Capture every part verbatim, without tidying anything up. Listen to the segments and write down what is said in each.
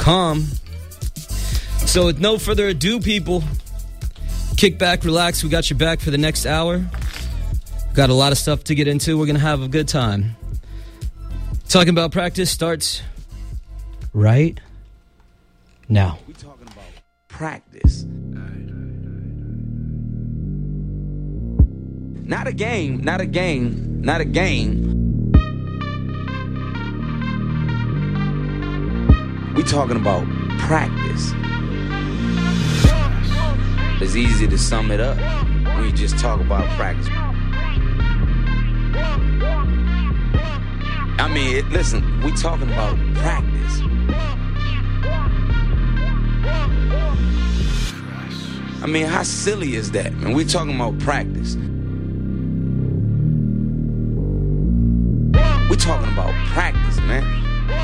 com. So with no further ado, people, kick back, relax. We got your back for the next hour. Got a lot of stuff to get into. We're going to have a good time. Talking About Practice starts right now. We're talking about practice. Not a game, not a game, not a game. We talking about practice. It's easy to sum it up when you just talk about practice. I mean, it, listen, we talking about practice. I mean, how silly is that, man? We talking about practice. We talking about practice, man.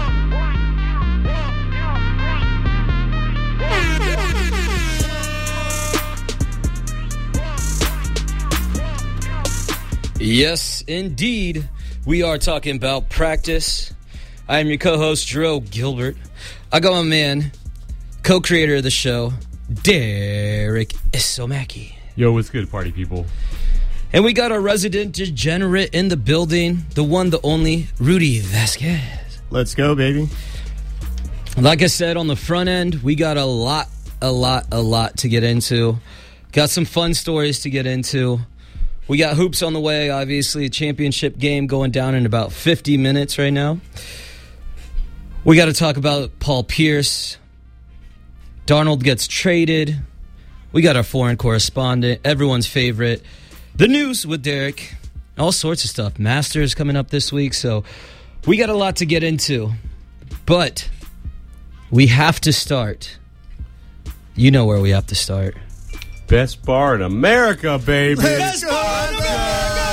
Yes, indeed. We are talking about practice. I am your co-host, Drew Gilbert. I got my man, co-creator of the show, Derek Isomaki. Yo, what's good, party people? And we got our resident degenerate in the building, the one, the only, Rudy Vasquez. Let's go, baby. Like I said, on the front end, we got a lot, a lot, a lot to get into. Got some fun stories to get into. We got hoops on the way, obviously. A championship game going down in about fifty minutes right now. We got to talk about Paul Pierce. Darnold gets traded. We got our foreign correspondent, everyone's favorite. The news with Derek. All sorts of stuff. Masters coming up this week, so we got a lot to get into. But we have to start. You know where we have to start. Best bar in America, baby. Best bar in America!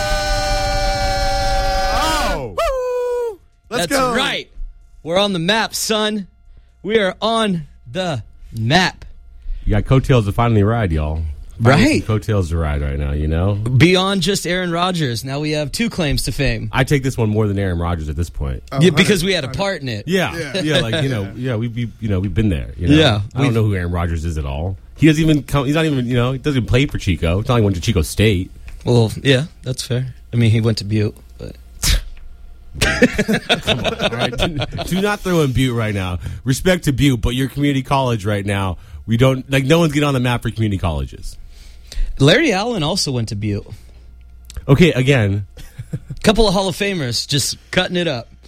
Oh! Woo! Let's That's go. right. We're on the map, son. We are on the map. You got coattails to finally ride, y'all. Finally Right. some coattails to ride right now, you know? Beyond just Aaron Rodgers, now we have two claims to fame. I take this one more than Aaron Rodgers at this point. Oh, Yeah, because we had a part in it. Yeah, Yeah. yeah, like, you know, yeah, we, we, you know, we've been there, you know? Yeah, I don't we've- know who Aaron Rodgers is at all. He doesn't even come, he's not even, you know, he doesn't even play for Chico. It's not like he went to Chico State. Well, yeah, that's fair. I mean, he went to Butte, but Come on, all right? Do, do not throw in Butte right now. Respect to Butte, but your community college right now, we don't, like, no one's getting on the map for community colleges. Larry Allen also went to Butte. Okay, again, Couple of Hall of Famers just cutting it up.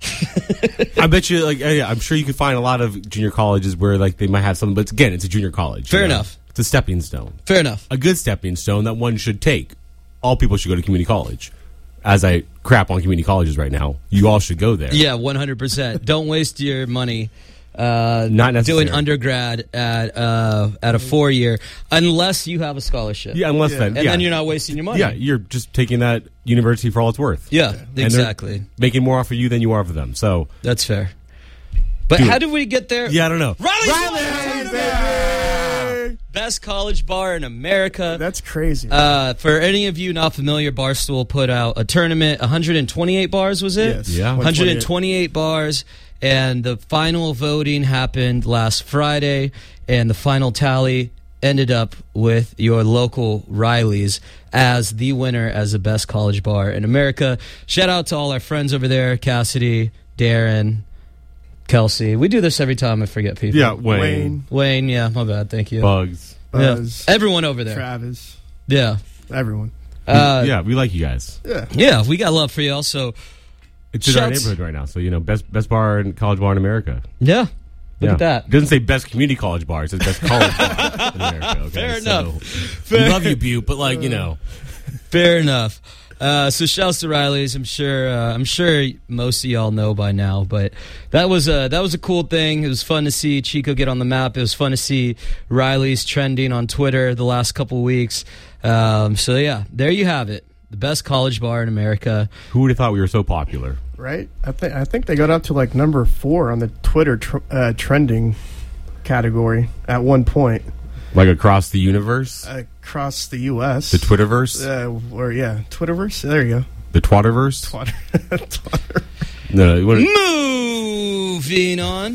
I bet you, like, yeah, I'm sure you could find a lot of junior colleges where, like, they might have something, but again, it's a junior college. Fair you know? enough. It's a stepping stone. Fair enough. A good stepping stone that one should take. All people should go to community college. As I crap on community colleges right now, you all should go there. Yeah, one hundred percent. Don't waste your money uh, Not necessary. doing undergrad at uh, at a four-year unless you have a scholarship. Yeah, unless Yeah. then, And yeah. then you're not wasting your money. Yeah, you're just taking that university for all it's worth. Yeah, And they're exactly. making more off of you than you are for them. So, That's fair. But Dude. how did we get there? yeah, I don't know. Riley's Riley, baby! best college bar in America. That's crazy. Uh, for any of you not familiar, Barstool put out a tournament. one hundred twenty-eight bars, was it? Yes. Yeah. one hundred twenty-eight bars. And the final voting happened last Friday. And the final tally ended up with your local Riley's as the winner as the best college bar in America. Shout out to all our friends over there, Cassidy, Darren, Kelsey. We do this every time I forget people. Yeah, Wayne, Wayne, Wayne, yeah, my bad. Thank you. Bugs. Buzz, Yeah. Everyone over there. Travis, Yeah. everyone. Uh, yeah, we like you guys. Yeah. yeah, we got love for y'all. So, It's in our Shouts- neighborhood right now. So, you know, best best bar and college bar in America. yeah. Look Yeah. at that. It doesn't say best community college bar. It says best college bar in America. Okay? Fair So, enough. We love you, Butte, but, like, you know. Fair enough. Uh, so shouts to Riley's. I'm sure. Uh, I'm sure most of y'all know by now, but that was a that was a cool thing. It was fun to see Chico get on the map. It was fun to see Riley's trending on Twitter the last couple weeks. Um, so yeah, there you have it. The best college bar in America. Who would have thought we were so popular? Right? I think I think they got up to like number four on the Twitter tr- uh, trending category at one point Like across the universe? across the U S The Twitterverse? Uh, or yeah, Twitterverse. There you go. The Twatterverse? Twatter. Twatter. No, you wanna- Moving on.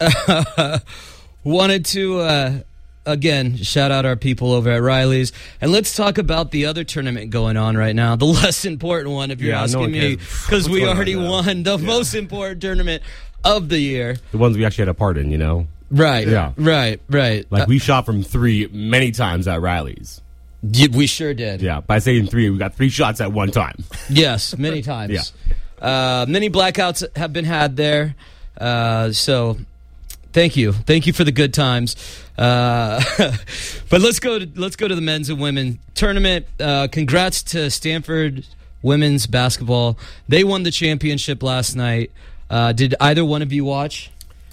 wanted to, uh, again, shout out our people over at Riley's. And let's talk about the other tournament going on right now, the less important one, if you're Yeah, no asking one me, cares. because we going on already now? won the Yeah. most important tournament of the year. The ones we actually had a part in, you know? Right. Yeah. Right, right. Like, Uh, we shot from three many times at Riley's. y- we sure did. Yeah, by saying three, we got three shots at one time. Yes, many times. Yeah. Uh, many blackouts have been had there. Uh, so thank you. Thank you for the good times. Uh, but let's go to let's go to the men's and women tournament. Uh, congrats to Stanford women's basketball. They won the championship last night. Uh, did either one of you watch?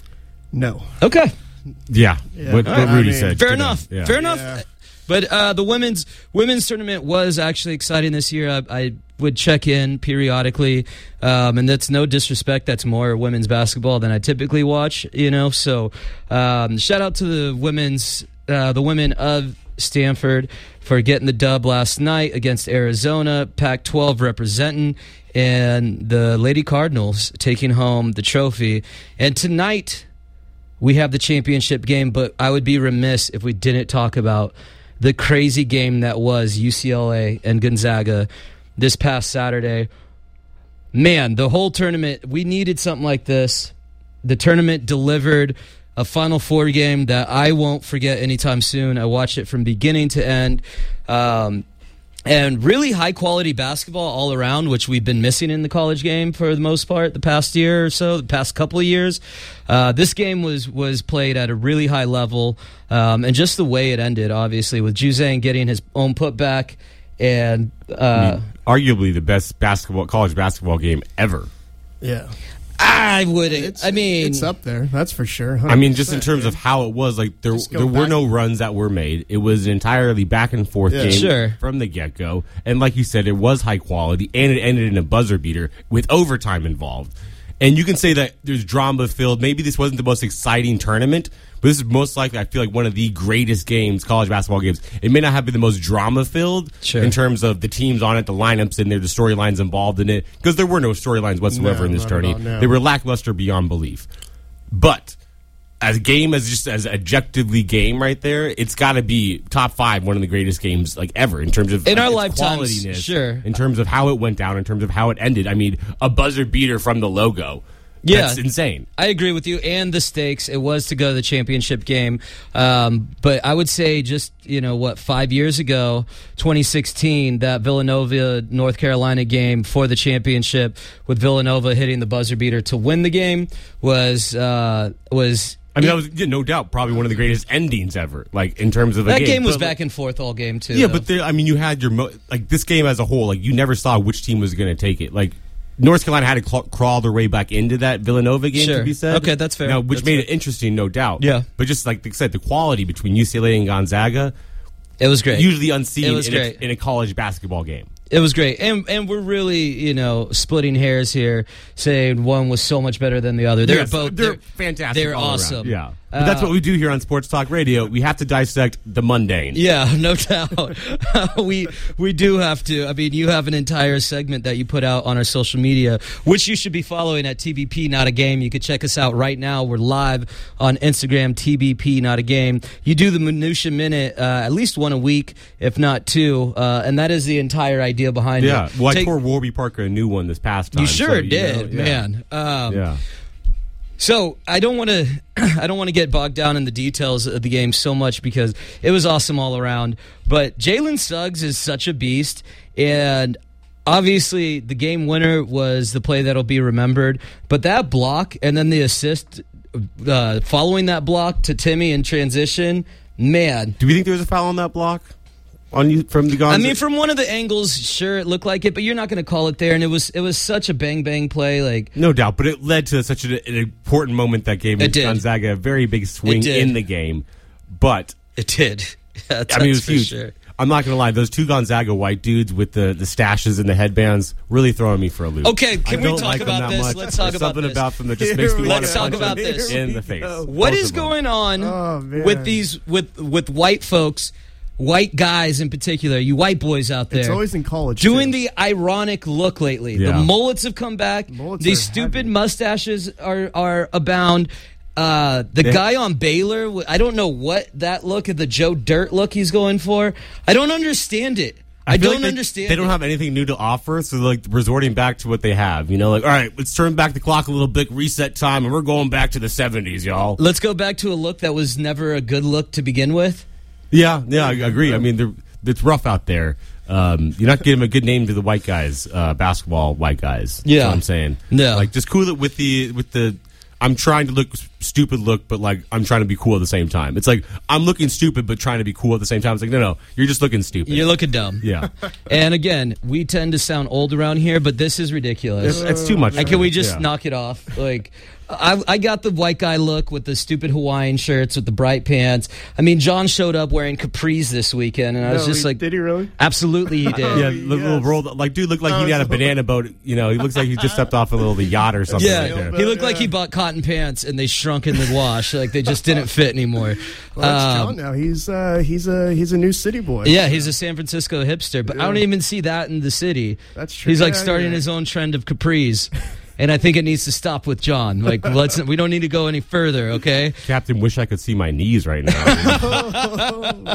No. Okay. Yeah, Yeah. what, what I Rudy mean, said. Fair to them. enough. Yeah. Fair enough. Yeah. But uh, the women's women's tournament was actually exciting this year. I, I would check in periodically, um, and that's no disrespect. That's more women's basketball than I typically watch. You know, so um, shout out to the women's uh, the women of Stanford for getting the dub last night against Arizona. Pac twelve representing, and the Lady Cardinals taking home the trophy. And tonight we have the championship game, but I would be remiss if we didn't talk about the crazy game that was U C L A and Gonzaga this past Saturday. Man, the whole tournament, we needed something like this. The tournament delivered a Final Four game that I won't forget anytime soon. I watched it from beginning to end. Um, and really high-quality basketball all around, which we've been missing in the college game for the most part the past year or so, the past couple of years. Uh, this game was was played at a really high level, um, and just the way it ended, obviously, with Juzang getting his own putback, and uh, I mean, arguably the best basketball college basketball game ever. Yeah. I wouldn't. It's, I mean, it's up there. That's for sure. I mean, just in one hundred percent, terms yeah. of how it was, like there Just go there were back. no runs that were made. It was an entirely back and forth Yeah. game Sure. from the get go, and like you said, it was high quality, and it ended in a buzzer beater with overtime involved. And you can say that there's drama filled. Maybe this wasn't the most exciting tournament, but this is most likely, I feel like, one of the greatest games, college basketball games. It may not have been the most drama filled Sure. in terms of the teams on it, the lineups in there, the storylines involved in it, because there were no storylines whatsoever No, in this not at tourney. all, no. They were lackluster beyond belief. But as a game, as just as objectively game right there, it's got to be top five, one of the greatest games like ever in terms of In like, our its lifetimes, qualityness, sure. in terms of how it went down, in terms of how it ended. I mean, a buzzer beater from the logo. Yeah. That's insane. I agree with you. And the stakes, it was to go to the championship game. Um, but I would say just, you know, what, five years ago, twenty sixteen, that Villanova, North Carolina game for the championship with Villanova hitting the buzzer beater to win the game was, uh, was, I mean, that was yeah, no doubt probably one of the greatest endings ever. Like in terms of a that game, game was But, back and forth all game too. Yeah, though. but there, I mean, you had your mo- like this game as a whole. Like you never saw which team was going to take it. Like North Carolina had to cl- crawl their way back into that Villanova game. Sure. To be said, Okay, that's fair. Now, which That's made fair. it interesting, no doubt. Yeah. but just like I said, the quality between U C L A and Gonzaga it was great. usually unseen It was in, great. A, in a college basketball game. It was great, and and we're really, you know, splitting hairs here, saying one was so much better than the other. They're Yes, both they're, they're fantastic. They're all around. awesome. Yeah, but that's Uh, what we do here on Sports Talk Radio. We have to dissect the mundane. Yeah, no doubt. we we do have to. I mean, you have an entire segment that you put out on our social media, which you should be following at T B P Not a Game. You could check us out right now. We're live on Instagram, T B P Not a Game. You do the Minutia Minute uh, at least one a week, if not two, uh, and that is the entire idea behind Yeah. it. Well, I Take- tore Warby Parker a new one this past time. you sure so, you did, know, yeah. man. Um, Yeah. So I don't want to, I don't want to get bogged down in the details of the game so much because it was awesome all around. But Jalen Suggs is such a beast, and obviously the game winner was the play that'll be remembered. But that block and then the assist uh, following that block to Timmy in transition, man. Do we think there was a foul on that block? On you from the Gonzaga? I mean, from one of the angles, sure, it looked like it, but you're not going to call it there. And it was it was such a bang bang play, like. No doubt, but it led to such an, an important moment that gave It did. Gonzaga a very big swing It did. in the game. But It did. That's, I mean, it that's was for huge. sure. I'm not going to lie; those two Gonzaga white dudes with the, the stashes and the headbands really throwing me for a loop. Okay, can I we don't talk like them about that this? much. Let's talk There's about something this. about them that just Here makes me we want Let's to talk punch about them this. in Here the we face. go. What Both is of them. going on Oh, man. with these with with white folks, white guys in particular, you white boys out there? It's always in college. doing too. the ironic look lately. Yeah. The mullets have come back. Mullets These are stupid heavy. mustaches are are abound. Uh, the Yeah. guy on Baylor, I don't know what that look, the Joe Dirt look he's going for. I don't understand it. I, feel don't like they, understand They don't it. have anything new to offer, so they're like resorting back to what they have. You know, like, all right, let's turn back the clock a little bit, reset time, and we're going back to the seventies, y'all. Let's go back to a look that was never a good look to begin with. Yeah, yeah, I agree. I mean, they're, it's rough out there. Um, you're not giving a good name to the white guys, uh, basketball white guys. Yeah. That's what I'm saying. Yeah. Like, just cool it with the with the. I'm trying to look stupid look, but like I'm trying to be cool at the same time. It's like I'm looking stupid, but trying to be cool at the same time. It's like no, no, you're just looking stupid. You're looking dumb. yeah, And again, we tend to sound old around here, but this is ridiculous. it's, it's too much. And for can me. we just Yeah. knock it off? Like, I, I got the white guy look with the stupid Hawaiian shirts with the bright pants. I mean, John showed up wearing capris this weekend, and I was No, just he- like, did he really? absolutely he did. Yeah, Oh, the little yes. roll, like dude looked like Oh, he had a so- banana boat. You know, he looks like he just stepped off a little the yacht or something. Yeah, right there. he looked like Yeah. he bought cotton pants and they shrunk in the wash. Like they just didn't fit anymore. Well, that's Um, John now. He's uh, he's a he's a new city boy. Yeah, he's a San Francisco hipster, but I don't Yeah. even see that in the city. That's true. He's like Yeah, starting yeah. his own trend of capris, and I think it needs to stop with John. Like, let's we don't need to go any further, okay? Captain, wish I could see my knees right now.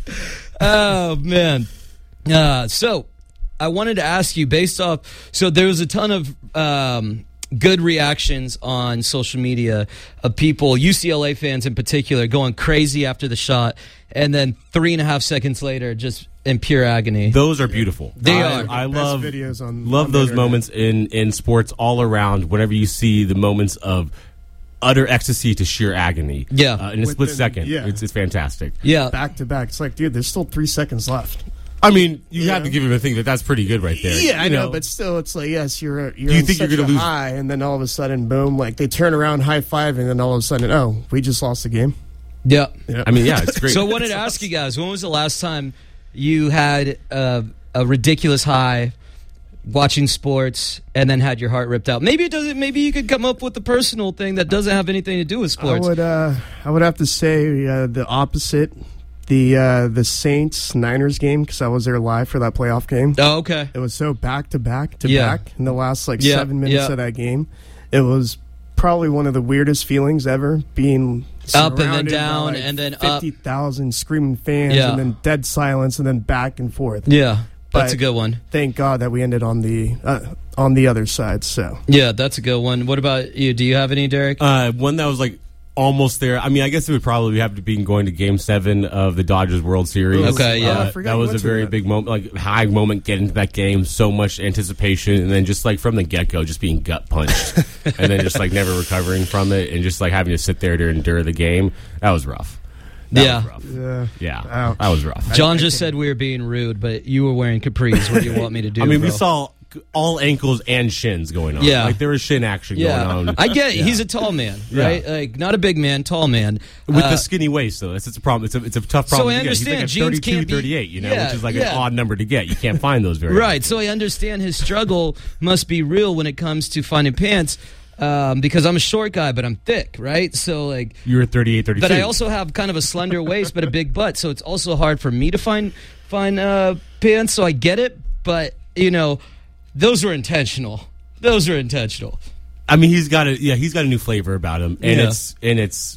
Oh man. Uh, so I wanted to ask you, based off, so there was a ton of um, good reactions on social media of people, U C L A fans in particular, going crazy after the shot, and then three and a half seconds later, just in pure agony. Those are beautiful. They I, are. I Best love videos on- love on the those internet. moments in in sports all around. Whenever you see the moments of utter ecstasy to sheer agony, Yeah. uh, in a split Within- second, yeah. it's, it's fantastic. Yeah. back to back. It's like, dude, there's still three seconds left. I mean, you have Yeah. to give him a thing that that's pretty good right there. Yeah, I You know, but still, it's like, yes, you're you're you on think you're such gonna a lose- high, and then all of a sudden, boom, like they turn around, high five, and then all of a sudden, oh, we just lost the game. Yeah. Yeah. I mean, yeah, it's great. So I wanted to ask you guys, when was the last time you had a, a ridiculous high watching sports and then had your heart ripped out? Maybe it doesn't. Maybe you could come up with a personal thing that doesn't have anything to do with I sports. would uh, I would have to say uh, the opposite. The uh, the Saints Niners game, because I was there live for that playoff game. Oh, okay. It was so back to back to Yeah. back in the last like Yeah, seven minutes yeah. of that game. It was probably one of the weirdest feelings ever, being Up and then surrounded by, down like, and then up. fifty thousand screaming fans, Yeah. and then dead silence, and then back and forth. Yeah, that's But- a good one. Thank God that we ended on the uh, on the other side. So Yeah, that's a good one. What about you? Do you have any, Derek? Uh, one that was like almost there. I mean, I guess it would probably have to be going to Game Seven of the Dodgers World Series. Okay, yeah. Uh, I forgot that you was a went to very that. big moment, like high moment getting to that game. So much anticipation, and then just like from the get go, just being gut punched, and then just like never recovering from it, and just like having to sit there to endure the game. That was rough. That Yeah. was rough. yeah, Yeah, Ouch. that was rough. John just said we were being rude, but you were wearing capris. What do you want me to do? I mean, we bro? saw all ankles and shins going on. Yeah. like there was shin action Yeah, going on. I get it. Yeah. He's a tall man, Yeah. right? Like not a big man, tall man With Uh, the skinny waist, though, that's it's a problem. It's a it's a tough problem. So I to get. He's understand like a jeans thirty-two, can't be- thirty-eight, you know, Yeah, which is like yeah. an odd number to get. You can't find those very Right, so I understand his struggle must be real when it comes to finding pants um, because I'm a short guy, but I'm thick, right? So, like, You were thirty-eight, thirty-two. but I also have kind of a slender waist, but a big butt, so it's also hard for me to find find uh, pants. So I get it, but you know, those were intentional. Those were intentional. I mean, he's got a yeah, he's got a new flavor about him, and Yeah. it's and it's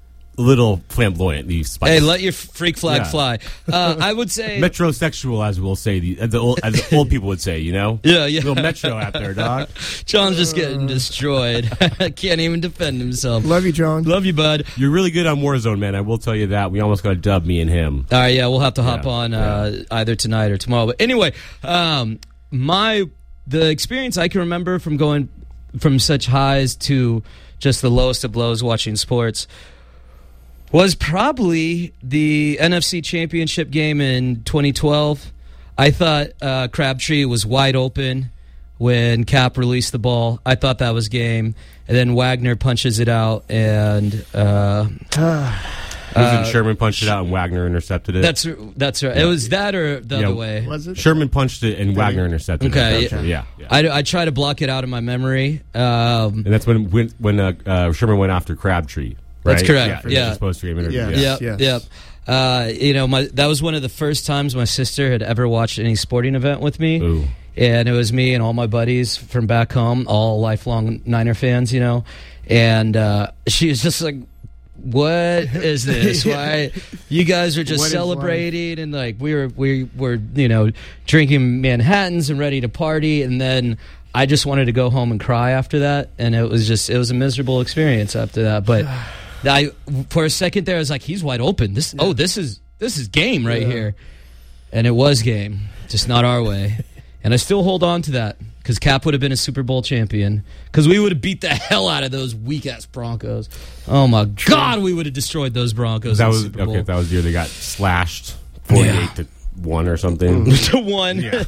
a little flamboyant. These spice. Hey, let your freak flag Yeah. fly. Uh, I would say. metrosexual, as we'll say, the, as the old as the old people would say. You know, Yeah, yeah. little metro out there, dog. John's just getting destroyed. Can't even defend himself. love you, John. Love you, bud. You're really good on Warzone, man. I will tell you that. We almost got a dub, me and him. All right, yeah, we'll have to hop Yeah, on uh, either tonight or tomorrow. But anyway, um, my the experience I can remember from going from such highs to just the lowest of lows watching sports was probably the N F C Championship game in twenty twelve. I thought uh, Crabtree was wide open when Cap released the ball. I thought that was game. And then Wagner punches it out, and uh, Wasn't Sherman punched it out and Wagner intercepted it? that's that's right. It was that or the Yeah. other way. Was it? Sherman punched it and Wagner intercepted Okay, it. yeah. Yeah, yeah. I, I try to block it out of my memory. Um, And that's when when, when uh, uh, Sherman went after Crabtree. Right? That's correct, Yeah, for yeah. his post-game interview. Yeah. Yeah. Yep, yes. yep. Uh, you know, my that was one of the first times my sister had ever watched any sporting event with me. Ooh. And it was me and all my buddies from back home, all lifelong Niner fans, you know. and uh, she was just like, "What is this? Why you guys are just celebrating and like we were we were you know drinking Manhattans and ready to party, and then I just wanted to go home and cry after that, and it was just it was a miserable experience after that. But I for a second there I was like, he's wide open. This yeah. oh this is this is game right yeah. here, and it was game, just not our way, and I still hold on to that. Because Cap would have been a Super Bowl champion. Because we would have beat the hell out of those weak-ass Broncos. Oh, my God, we would have destroyed those Broncos that in was, the Super Bowl. Okay, that was the year they got slashed forty-eight yeah. to one or something. to one. Yeah.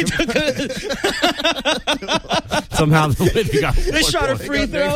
Somehow the they got They shot a free throw.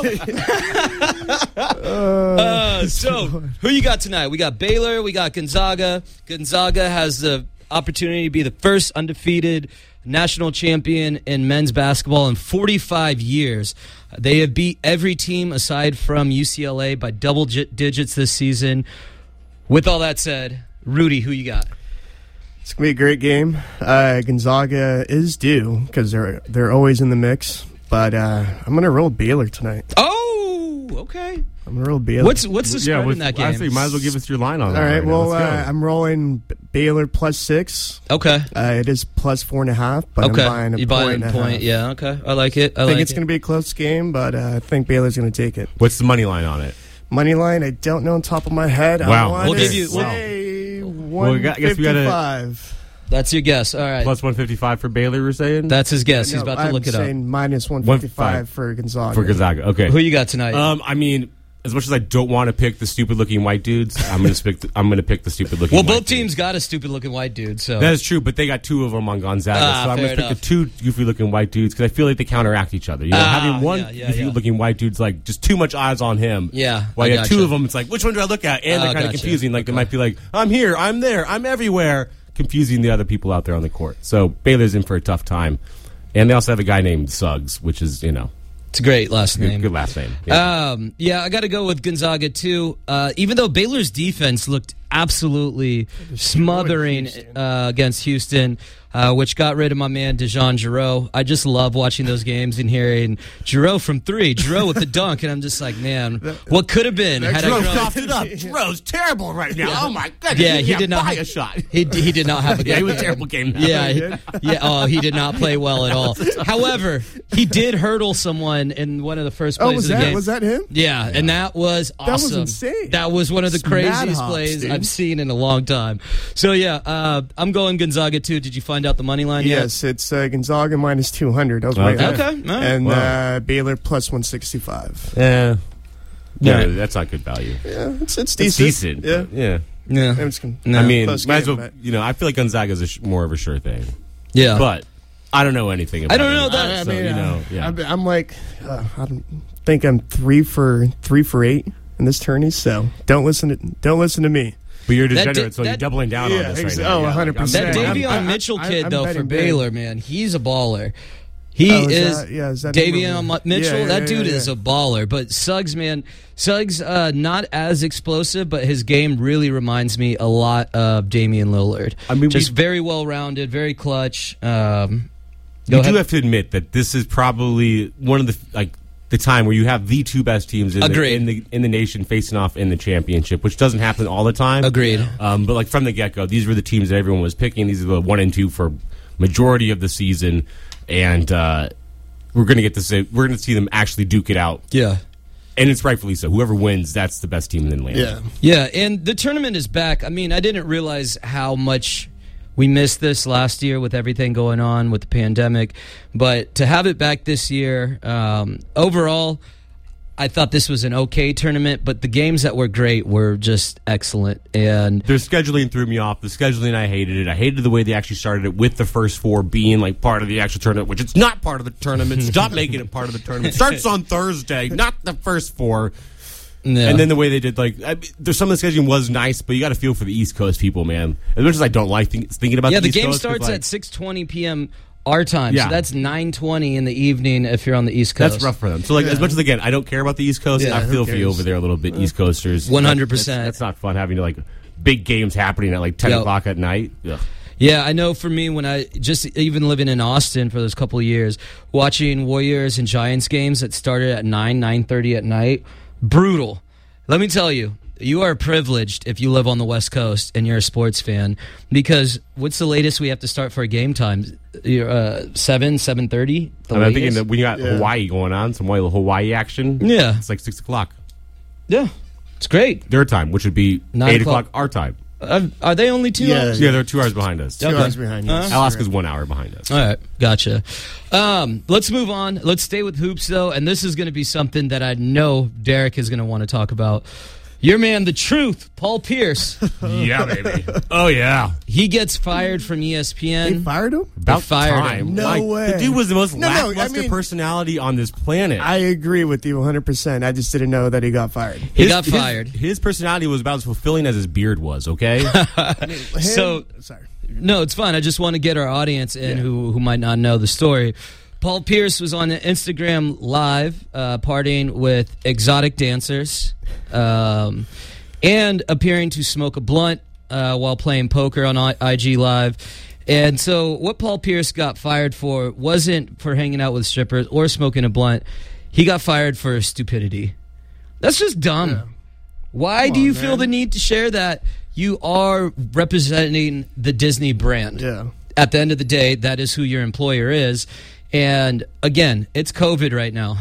uh, so, who you got tonight? We got Baylor. We got Gonzaga. Gonzaga has the opportunity to be the first undefeated national champion in men's basketball in forty-five years. They have beat every team aside from U C L A by double digits this season. With all that said, Rudy, who you got? It's going to be a great game. Uh, Gonzaga is due because they're, they're always in the mix. But uh, I'm going to roll Baylor tonight. Oh, okay. I'm going to roll Baylor. What's what's the spread yeah, in that game? Honestly, you might as well give us your line on that. All right, right well, uh, I'm rolling Baylor plus six. Okay. Uh, it is plus four and a half, but okay. I'm buying a you point buy and a point. half. Yeah, okay. I like it. I, I like think it's it. going to be a close game, but uh, I think Baylor's going to take it. What's the money line on it? Money line, I don't know on top of my head. Wow. I We'll give you- say Well, one we got- I guess we gotta- fifty-five. That's your guess. All right. Plus one fifty-five for Baylor, we're saying? That's his guess. He's No, about to I'm look it up. saying minus one fifty-five for Gonzaga. For Gonzaga, okay. Who you got tonight? Um, I mean, as much as I don't want to pick the stupid-looking white dudes, I'm going to pick. The, I'm going to pick the stupid-looking. well, white both teams dudes. got a stupid-looking white dude. So That is true, but they got two of them on Gonzaga, Ah, so I'm fair going to pick enough. the two goofy-looking white dudes because I feel like they counteract each other. You know, Ah, having one yeah, yeah, goofy-looking white dude's like just too much eyes on him. Yeah, While I you have two gotcha. of them, it's like which one do I look at? And they're Oh, kind of gotcha. confusing. Like Okay. they might be like, I'm here, I'm there, I'm everywhere, confusing the other people out there on the court. So Baylor's in for a tough time, and they also have a guy named Suggs, which is you know. it's a great last Good, name. good last name. Yeah. Um, yeah, I got to go with Gonzaga too. Uh, even though Baylor's defense looked absolutely smothering uh, against Houston, uh, which got rid of my man DeJon Jarreau. I just love watching those games and hearing Jarreau from three, Jarreau with the dunk, and I'm just like, man, what could have been? Had I Jarreau grown- coughed it up. Jarreau's terrible right now. Oh my goodness. Yeah, he did not buy have- a shot. He he did not have a good Yeah, he was a terrible game. Yeah, he- yeah. Oh, he did not play well at all. However, he did hurdle someone in one of the first plays Oh, was of the that game. was that him? Yeah, and that was awesome. was insane. That was one of the It's mad craziest hops, plays dude. I've seen in a long time. So yeah, uh, I'm going Gonzaga too. Did you find out the money line yet? Yes, it's uh, Gonzaga minus two hundred. That was Okay. right there. Okay, all right. And Wow. uh, Baylor plus one sixty-five. Yeah. Yeah, Yeah. that's not good value. Yeah, it's it's It's decent. decent. Yeah. but Yeah. Yeah, It's con- No. I mean, Close might as game, well, but- you know, I feel like Gonzaga's a sh- more of a sure thing. yeah. But I don't know anything about I don't it. know that. I, I So, mean, you uh, know, yeah. I'm, I'm like, uh, I don't think I'm three for three for eight in this tourney. So don't listen to don't listen to me. But you're a That degenerate, di- so you're that- doubling down Yeah, on this right exa- now. oh, Yeah, one hundred like, I'm That percent. betting- Davion I'm- Mitchell I'm- kid I'm though for betting big. Baylor, man, he's a baller. He Oh, is is, that- yeah, is that him? Davion Mi- Mitchell. Yeah, yeah, that yeah, dude yeah. is a baller. But Suggs, man, Suggs uh, not as explosive, but his game really reminds me a lot of Damian Lillard. I mean, just we- very well rounded, very clutch. Um, You go do ahead. have to admit that this is probably one of the like the time where you have the two best teams in the, Agreed. in the in the nation facing off in the championship, which doesn't happen all the time. Agreed. Um, but like from the get go, these were the teams that everyone was picking. These are the one and two for majority of the season, and uh, we're going to get to say we're going to see them actually duke it out, Yeah. and it's rightfully so. Whoever wins, that's the best team in the land. Yeah. Yeah, and the tournament is back. I mean, I didn't realize how much we missed this last year with everything going on with the pandemic, but to have it back this year, um, overall, I thought this was an okay tournament, but the games that were great were just excellent. And Their scheduling threw me off. The scheduling, I hated it. I hated the way they actually started it with the first four being like part of the actual tournament, which it's not part of the tournament. Stop making it part of the tournament. Starts on Thursday, not the first four. yeah. And then the way they did, like, I mean, there's some of the scheduling was nice, but you got to feel for the East Coast people, man. As much as I don't like think, thinking about yeah, the the East game Coast, starts like, at six twenty p.m. our time, Yeah. so that's nine twenty in the evening if you're on the East Coast. That's rough for them. So, like, as much as again, I don't care about the East Coast. Yeah, I who feel for you cares? over there a little bit, East Coasters. one hundred percent. That's, that's not fun having like big games happening at like ten Yo. o'clock at night. Ugh. Yeah, I know for me, when I just even living in Austin for those couple of years, watching Warriors and Giants games that started at nine, nine thirty at night, brutal. Let me tell you, you are privileged if you live on the West Coast and you're a sports fan, because what's the latest we have to start for a game time? Uh, seven, seven thirty. I mean, I'm thinking that when you got yeah. Hawaii going on, some Hawaii action. Yeah, it's like six o'clock. Yeah, it's great. Their time, which would be Nine eight o'clock. o'clock our time. Uh, are they only two yeah, hours? Yeah, they're two hours behind us. Two okay. hours behind us. Uh, Alaska's one hour behind us. All right, gotcha. Um, let's move on. Let's stay with hoops, though, and this is going to be something that I know Derek is going to want to talk about. Your man, the truth, Paul Pierce. Yeah, baby. Oh, yeah. He gets fired from E S P N. They fired him? About they fired time. him. No like, way. The dude was the most no, lackluster no, I mean, personality on this planet. I agree with you one hundred percent. I just didn't know that he got fired. He his, got fired. His, his personality was about as fulfilling as his beard was, okay? I mean, him, so, sorry. No, it's fine. I just want to get our audience in yeah. who, who might not know the story. Paul Pierce was on Instagram Live uh, partying with exotic dancers. Um... and appearing to smoke a blunt uh, while playing poker on I G Live. And so what Paul Pierce got fired for wasn't for hanging out with strippers or smoking a blunt. He got fired for stupidity. That's just dumb. Yeah. Why Come do you on, feel man. the need to share that? You are representing the Disney brand. Yeah. At the end of the day, that is who your employer is. And again, it's COVID right now.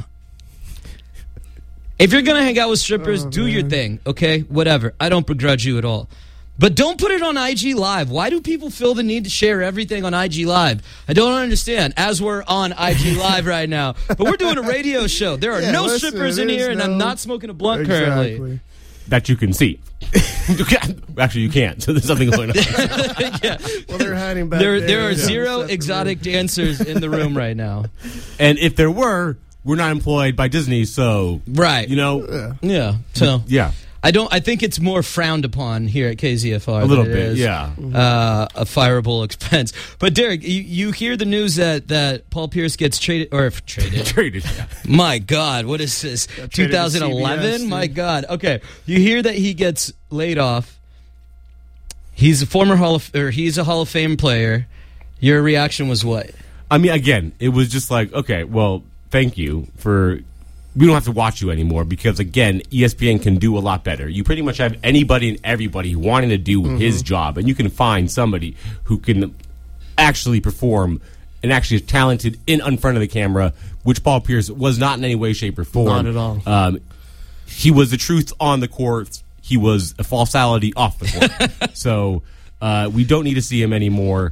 If you're going to hang out with strippers, oh, do man. your thing, okay? Whatever. I don't begrudge you at all. But don't put it on I G Live. Why do people feel the need to share everything on I G Live? I don't understand, as we're on I G Live right now. But we're doing a radio show. There are yeah, no listen, strippers in here, no... and I'm not smoking a blunt exactly. currently. That you can see. Actually, you can't, so there's something going on. yeah. Well, they're hiding back there. There, There are yeah, zero exotic dancers in the room right now. And if there were... We're not employed by Disney, so right, you know, yeah. yeah. So yeah, I don't. I think it's more frowned upon here at K Z F R. A little bit, is, yeah. Uh, a fireable expense. But Derek, you, you hear the news that, that Paul Pierce gets traded or traded? traded. Yeah. My God, what is this? twenty eleven? My God. Okay, you hear that he gets laid off. He's a former Hall of, or he's a Hall of Fame player. Your reaction was what? I mean, again, it was just like, okay, well. Thank you for. We don't have to watch you anymore because, again, E S P N can do a lot better. You pretty much have anybody and everybody wanting to do mm-hmm. his job, and you can find somebody who can actually perform and actually is talented in, in front of the camera, which Paul Pierce was not in any way, shape, or form. Not at all. Um, he was the truth on the court. He was a falsality off the court. So uh, we don't need to see him anymore.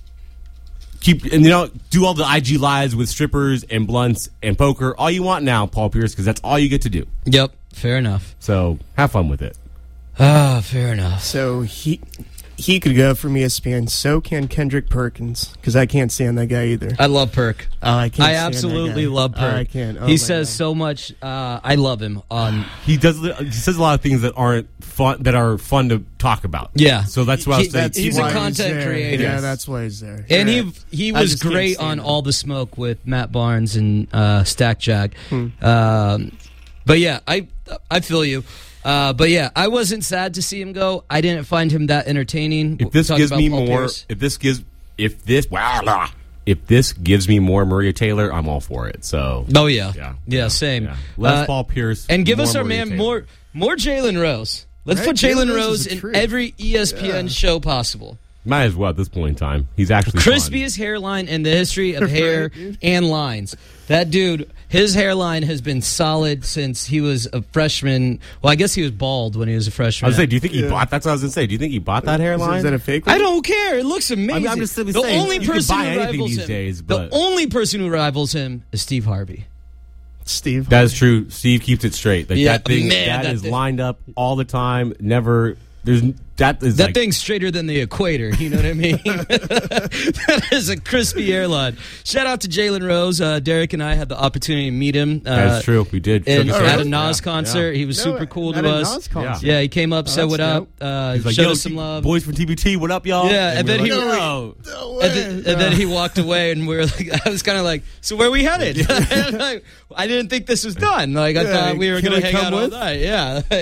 Keep and you know do all the I G lives with strippers and blunts and poker all you want now, Paul Pierce, because that's all you get to do. Yep, fair enough. So have fun with it. Ah, fair enough. So he he could go from E S P N. So can Kendrick Perkins, because I can't stand that guy either. I love Perk. Oh, I can't. I stand absolutely that guy. love Perk. Oh, I can't. Oh, he my says God. so much. Uh, I love him. On he does. He says a lot of things that aren't fun. That are fun to talk about. Yeah. So that's what he, I was saying. He's a why content he's creator. Yeah, that's why he's there. And yeah. he he I was just can't great stand on him. All the Smoke with Matt Barnes and uh, Stack Jack. Hmm. Um, but yeah, I I feel you. Uh, but yeah, I wasn't sad to see him go. I didn't find him that entertaining. If this Talking gives about me Paul more, Pierce. if this gives, if this, wow, if this gives me more Maria Taylor, I'm all for it. So, oh yeah, yeah, yeah, yeah same. Yeah. Less Uh, Paul Pierce, and give us more our Maria man Taylor. more more Jalen Rose. Let's Right? put Jalen Jalen Rose Rose is a in treat. every E S P N Yeah. show possible. Might as well at this point in time. He's actually fun. Crispiest hairline in the history of hair Right, dude. and lines. That dude, his hairline has been solid since he was a freshman. Well, I guess he was bald when he was a I freshman. was saying, do you think he Yeah. bought? That's what I was gonna say. Do you think he bought that hairline? Is that a fake one? I don't care. It looks amazing. I mean, I'm just simply the saying, only you can person buy who anything rivals these him, days, but- the only person who rivals him is Steve Harvey. Steve. That is true. Steve keeps it straight. Like Yeah, that thing, man, that that is thing. lined up all the time. Never. There's that is That like, thing's straighter than the equator. You know what I mean? That is a crispy hairline. Shout out to Jalen Rose. Uh, Derek and I had the opportunity to meet him. Uh, That's true. We did. And Shook his at hand. a Nas Yeah, concert, yeah. he was No, super cool at to a us. Nas concert. Yeah, he came up, Oh, said that's what up, dope. uh, He's like, showed yo, us some love. boys from T B T, what up, y'all? Yeah, and then we're he- like, No yo. No And then, way. and then he walked away, and we were like, I was kind of like, so where we headed? Like, I didn't think this was done. Like I Yeah, thought we were can going to I hang come out all with? night. Yeah.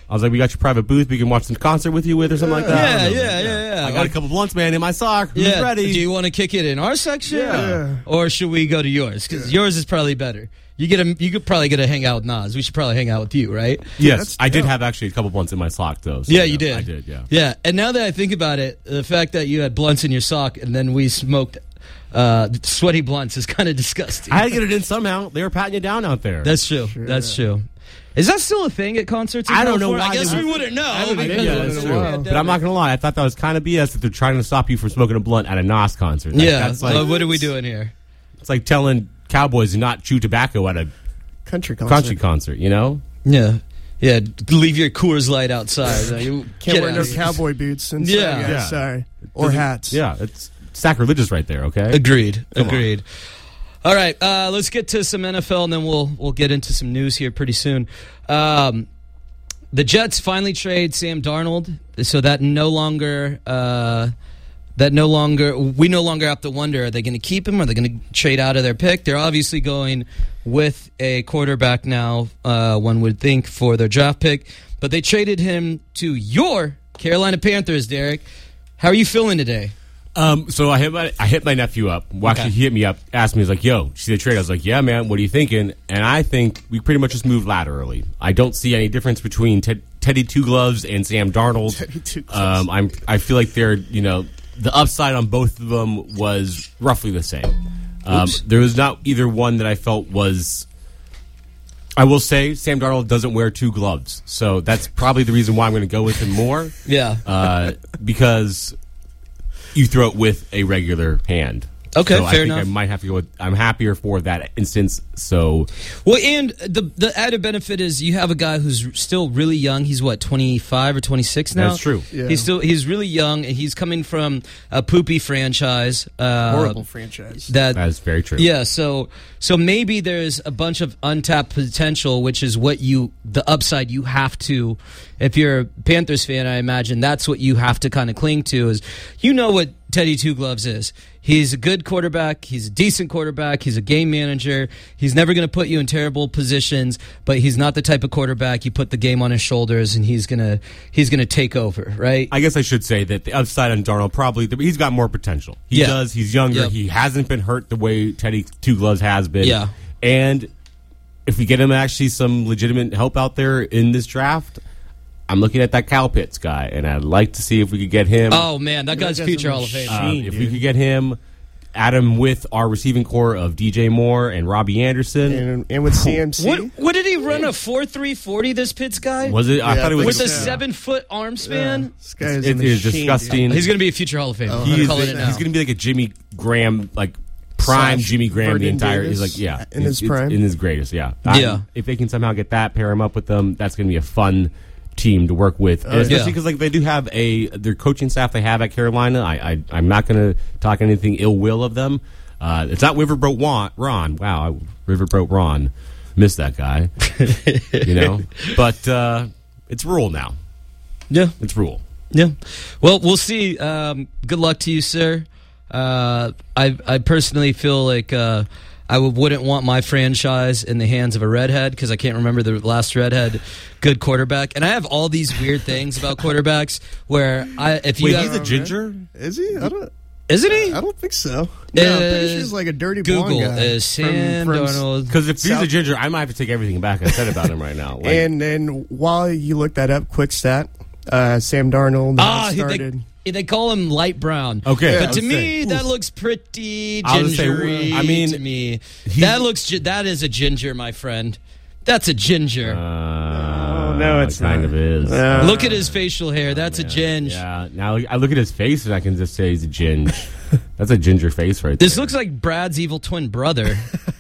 I was like, we got your private booth. We can watch some concert with you with or something like that. Yeah, yeah, yeah, yeah. I got a couple blunts, man, in my sock. Who's Yeah. ready? Do you want to kick it in our section? Yeah. Or should we go to yours? Because yours is probably better. You get a, you could probably get to hang out with Nas. We should probably hang out with you, right? Yes, That's I did dope. have actually a couple blunts in my sock, though. So, Yeah, you did. I did, yeah. Yeah, and now that I think about it, the fact that you had blunts in your sock and then we smoked uh, sweaty blunts is kind of disgusting. I had to get it in somehow. They were patting you down out there. That's true. That's true. Is that still a thing at concerts? in I don't know California? why I guess they we would- wouldn't know. I haven't been because to of one the in a while. pandemic. But I'm not going to lie. I thought that was kind of B S that they're trying to stop you from smoking a blunt at a Nas concert. Like, Yeah. That's like, uh, what are we doing here? It's like telling cowboys to not chew tobacco at a Country concert. country concert, you know? Yeah. Yeah. Leave your Coors Light outside. Uh, you Can't get wear out no of here. cowboy boots inside. Yeah. Yeah, Yeah. sorry. Or Doesn't- hats. Yeah, it's sacrilegious right there, okay? Agreed. Come on. Agreed. All right, uh, let's get to some N F L, and then we'll we'll get into some news here pretty soon. Um, the Jets finally trade Sam Darnold, so that no longer uh, that no longer we no longer have to wonder: are they going to keep him? Are they going to trade out of their pick? They're obviously going with a quarterback now. Uh, one would think for their draft pick, but they traded him to your Carolina Panthers. Derek, how are you feeling today? Um, so I hit my I hit my nephew up. Well, actually, Okay. he hit me up, asked me, he's like, "Yo, did you see the trade?" I was like, "Yeah, man. What are you thinking?" And I think we pretty much just moved laterally. I don't see any difference between Ted, Teddy Two Gloves and Sam Darnold. Teddy Two Gloves. Um, I'm I feel like they're you know the upside on both of them was roughly the same. Um, Oops. there was not either one that I felt was. I will say Sam Darnold doesn't wear two gloves, so that's probably the reason why I'm going to go with him more. Yeah. Uh, because you throw it with a regular hand. Okay, so I fair think enough. I might have to go with. I'm happier for that instance. So Well, and the the added benefit is you have a guy who's still really young. He's what, twenty-five or twenty-six now? That's true. Yeah. He's still he's really young, and he's coming from a poopy franchise. Uh, Horrible franchise. That that is very true. yeah, so so maybe there's a bunch of untapped potential, which is what you the upside you have to. If you're a Panthers fan, I imagine that's what you have to kind of cling to. Is you know what Teddy Two Gloves is. He's a good quarterback. He's a decent quarterback. He's a game manager. He's never going to put you in terrible positions, but he's not the type of quarterback you put the game on his shoulders and he's gonna he's gonna take over, right? I guess I should say that the upside on Darnold probably he's got more potential. He Yeah. does. He's younger. Yep. He hasn't been hurt the way Teddy Two Gloves has been. Yeah. And if we get him actually some legitimate help out there in this draft, I'm looking at that Kyle Pitts guy, and I'd like to see if we could get him. Oh man, that guy's guy's future a Hall of Fame. Uh, machine. if we dude. could get him, add him with our receiving core of D J Moore and Robbie Anderson. And, and with C M C. What what did he run a four three forty? This Pitts guy was it? I Yeah, thought it I was. with think a so. seven foot arm span. This guy is, It a is machine, disgusting. He's going to be a future Hall of Fame. Oh, I'm He is, calling it now. he's going to be like a Jimmy Graham, like prime Slash Jimmy Graham. The Vernon entire Davis he's like, yeah, in his it's- it's prime. in his greatest, yeah, Yeah. Um, if they can somehow get that, pair him up with them, that's going to be a fun team to work with, and especially yeah. because like they do have a their coaching staff they have at Carolina. I, I I'm not going to talk anything ill will of them. Uh, it's not Riverboat Ron. Ron. Wow, I, Riverboat Ron. Missed that guy. you know, but uh, it's Rule now. Yeah. It's Rule. Yeah. Well, we'll see. Um, good luck to you, sir. Uh, I I personally feel like uh, I w- wouldn't want my franchise in the hands of a redhead because I can't remember the last redhead good quarterback. And I have all these weird things about quarterbacks where I if you Wait, have, he's a ginger. Is he? I don't. isn't he? I don't think so. No, I'm pretty Uh, sure he's like a dirty blonde Google guy is Sam from- from- Darnold. Because if he's a South- ginger, I might have to take everything back I said about him right now. Like, And and while you look that up, quick stat: uh, Sam Darnold Ah, he- started. they, they call him light brown. Okay, but I to was me saying, that oof. looks pretty I was saying, gingery. I mean, to me he- that looks gi- that is a ginger, my friend. That's a ginger. uh, no, it's it kind not. of is. Uh, Look at his facial hair. That's a ginge. Yeah. Now I look at his face and I can just say he's a ginge. That's a ginger face right there. This looks like Brad's evil twin brother.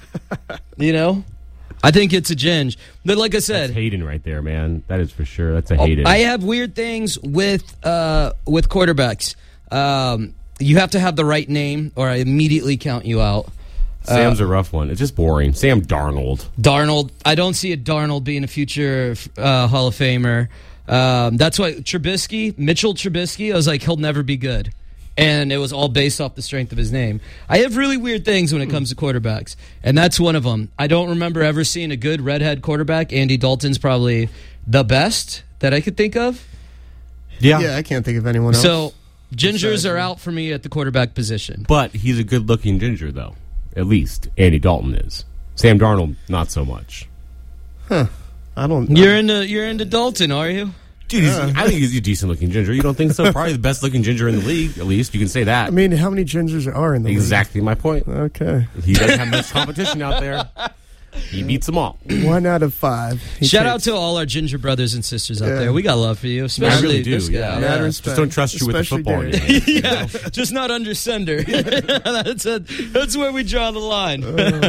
You know, I think it's a ginge. But like I That's said, Hayden right there, man. That is for sure. That's a Hayden. I have weird things with uh, with quarterbacks. Um, you have to have the right name, or I immediately count you out. Sam's a rough one. It's just boring. Sam Darnold. Darnold, I don't see a Darnold being a future uh, Hall of Famer. Um, that's why Trubisky, Mitchell Trubisky, I was like, he'll never be good. And it was all based off the strength of his name. I have really weird things when it comes to quarterbacks, and that's one of them. I don't remember ever seeing a good redhead quarterback. Andy Dalton's probably the best, that I could think of. Yeah. Yeah, I can't think of anyone else. So gingers Besides are him. out for me at the quarterback position. But he's a good-looking ginger, though. At least Andy Dalton is. Sam Darnold, not so much. Huh. I don't know. You're into you're into Dalton, are you? Dude, he's, I think he's a decent-looking ginger. You don't think so? Probably the best-looking ginger in the league, at least. You can say that. I mean, how many gingers are in the Exactly my point. league? Okay. He doesn't have much competition out there. He beats them all. One out of five. He Shout out takes- to all our ginger brothers and sisters out Yeah. there. We got love for you, especially I really do, this guy. yeah. Mad Yeah. respect. Just don't trust you with the Especially football Derek. anymore. Yeah, just not under sender. that's a, that's where we draw the line.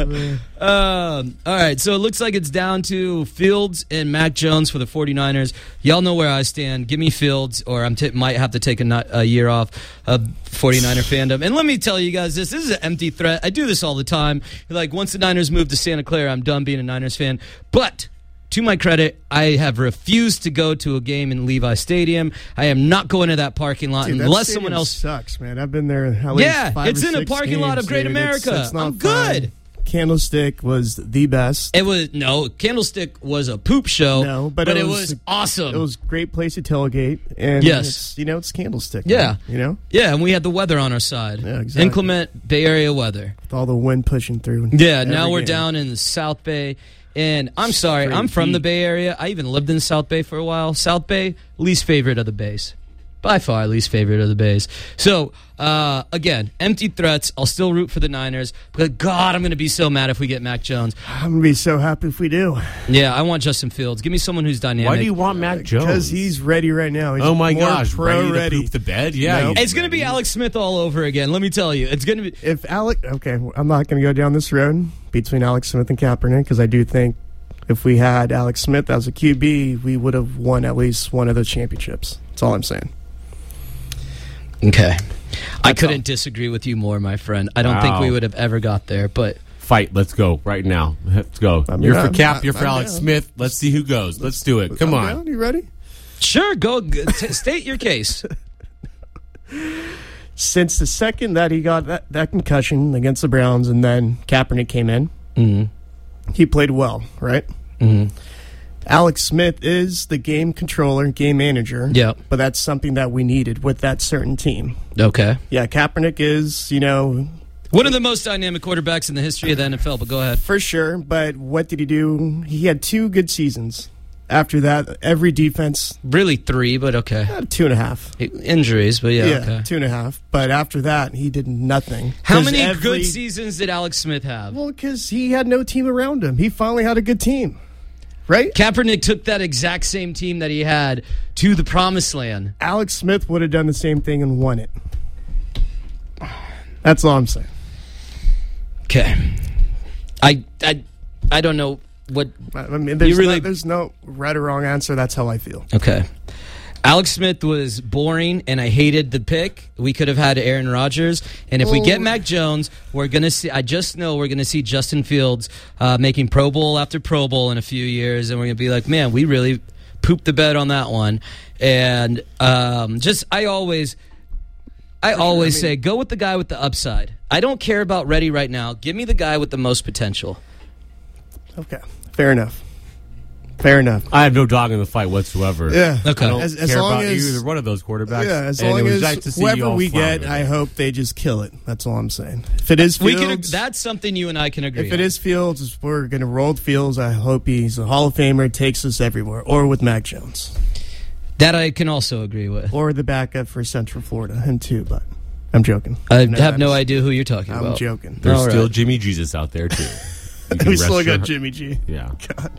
um, all right, so it looks like it's down to Fields and Mac Jones for the 49ers. Y'all know where I stand. Give me Fields, or I t- might have to take a, not- a year off of 49er fandom. And let me tell you guys this. This is an empty threat. I do this all the time. Like, once the Niners move to Santa Clara, I'm done being a Niners fan. But to my credit, I have refused to go to a game in Levi Stadium. I am not going to that parking lot Dude, that unless stadium someone else. sucks, man. I've been there. At least Yeah, five it's or in a six parking lot games, of Great dude. It's- America. it's not I'm fun. good. Candlestick was the best. It was no Candlestick was a poop show. No, but it, it was, was- awesome. It was a great place to tailgate, and Yes. it's, you know, it's Candlestick. Yeah. man, you know, yeah, and we had the weather on our side. Yeah, exactly. Inclement Bay Area weather. with all the wind pushing through. Yeah, every now we're game. down in the South Bay. And I'm sorry, Straight I'm from the heat. Bay Area. I even lived in the South Bay for a while. South Bay, least favorite of the bays. By far, least favorite of the bays. So, uh, again, empty threats. I'll still root for the Niners. But, God, I'm going to be so mad if we get Mac Jones. I'm gonna be so happy if we do, Yeah, I want Justin Fields. Give me someone who's dynamic. Why do you want Mac Jones? because he's ready right now. He's Oh, my more gosh. pro Ready to ready. poop the bed? Yeah. Nope. he's It's going to be ready. Alex Smith all over again. Let me tell you. It's going to be... If Alec, okay, I'm not going to go down this road between Alex Smith and Kaepernick because I do think if we had Alex Smith as a Q B, we would have won at least one of those championships. That's all I'm saying. Okay. I That's couldn't all. disagree with you more, my friend. I don't think Wow. we would have ever got there, but Fight. Let's go right now. Let's go. I mean, you're for I'm- Cap. You're for I'm Alex down. Smith. Let's see who goes. Let's do it. Come I'm on. down. You ready? sure, go g- t- state your case. Since the second that he got that, that concussion against the Browns and then Kaepernick came in, Mm-hmm. he played well, right? Mm-hmm. Alex Smith is the game controller, game manager. Yeah. But that's something that we needed with that certain team. Okay. Yeah, Kaepernick is, you know, One of the most dynamic quarterbacks in the history of the N F L, but go ahead. for sure. But what did he do? He had two good seasons. After that, every defense Really three, but okay. had two and a half. Injuries, but yeah, okay. two and a half. But after that, he did nothing. How 'Cause many every- good seasons did Alex Smith have? Well, because he had no team around him. He finally had a good team, right? Kaepernick took that exact same team that he had to the promised land. Alex Smith would have done the same thing and won it. That's all I'm saying. Okay. I I I don't know what I mean, there's, You really- no, there's no right or wrong answer. That's how I feel. Okay. Alex Smith was boring, and I hated the pick. We could have had Aaron Rodgers, and if we get Oh. Mac Jones, we're gonna see. I just know we're gonna see Justin Fields uh, making Pro Bowl after Pro Bowl in a few years, and we're gonna be like, man, we really pooped the bed on that one. And um, just, I always, I always I mean- say, go with the guy with the upside. I don't care about ready right now. Give me the guy with the most potential. Okay, fair enough. Fair enough. I have no dog in the fight whatsoever. Yeah. Okay. I don't As- as care long about as- either one of those quarterbacks. Yeah, as and long it was as nice to see whoever you all we flounder get, it. I hope they just kill it. That's all I'm saying. If it is We Fields, can. That's something you and I can agree. if it on. is Fields, we're going to roll with Fields. I hope he's a Hall of Famer, takes us everywhere, or with Mac Jones, that, I can also agree with. or the backup for Central Florida, him too. But I'm joking. I No, have no that's- idea who you're talking I'm about. joking. There's All still right. Jimmy Jesus out there too. You can We rest still your- got Jimmy G. Yeah.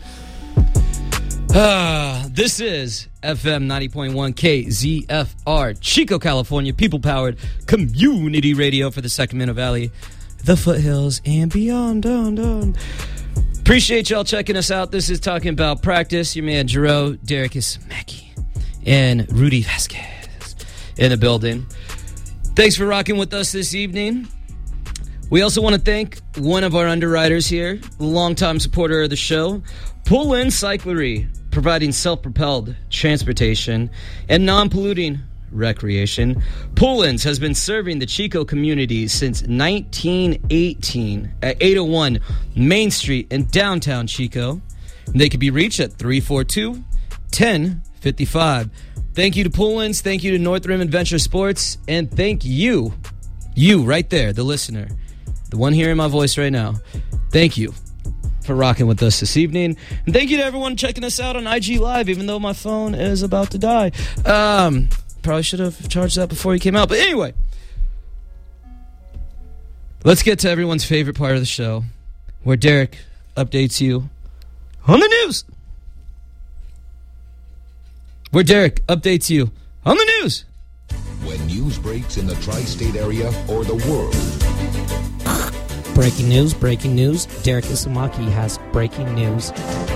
Ah, this is F M ninety point one K Z F R, Chico, California, people-powered community radio for the Sacramento Valley, the foothills, and beyond. Don, don. Appreciate y'all checking us out. This is Talking About Practice. Your man, Jero, Derek Mackey, and Rudy Vasquez in the building. Thanks for rocking with us this evening. We also want to thank one of our underwriters here, a longtime supporter of the show, Pull In Cyclery, providing self-propelled transportation and non-polluting recreation. Pull-ins has been serving the Chico community since nineteen eighteen at eight oh one Main Street in downtown Chico. They can be reached at three four two, one oh five fifty-five. Thank you to Poolins. Thank you to North Rim Adventure Sports. And thank you, you right there, the listener, the one hearing my voice right now. Thank you for rocking with us this evening. And thank you to everyone checking us out on I G Live, even though my phone is about to die. Um, probably should have charged that before you came out. But anyway, let's get to everyone's favorite part of the show, where Derek updates you on the news. Where Derek updates you on the news. When news breaks in the tri-state area or the world. Breaking news, breaking news. Derek Isamaki has breaking news.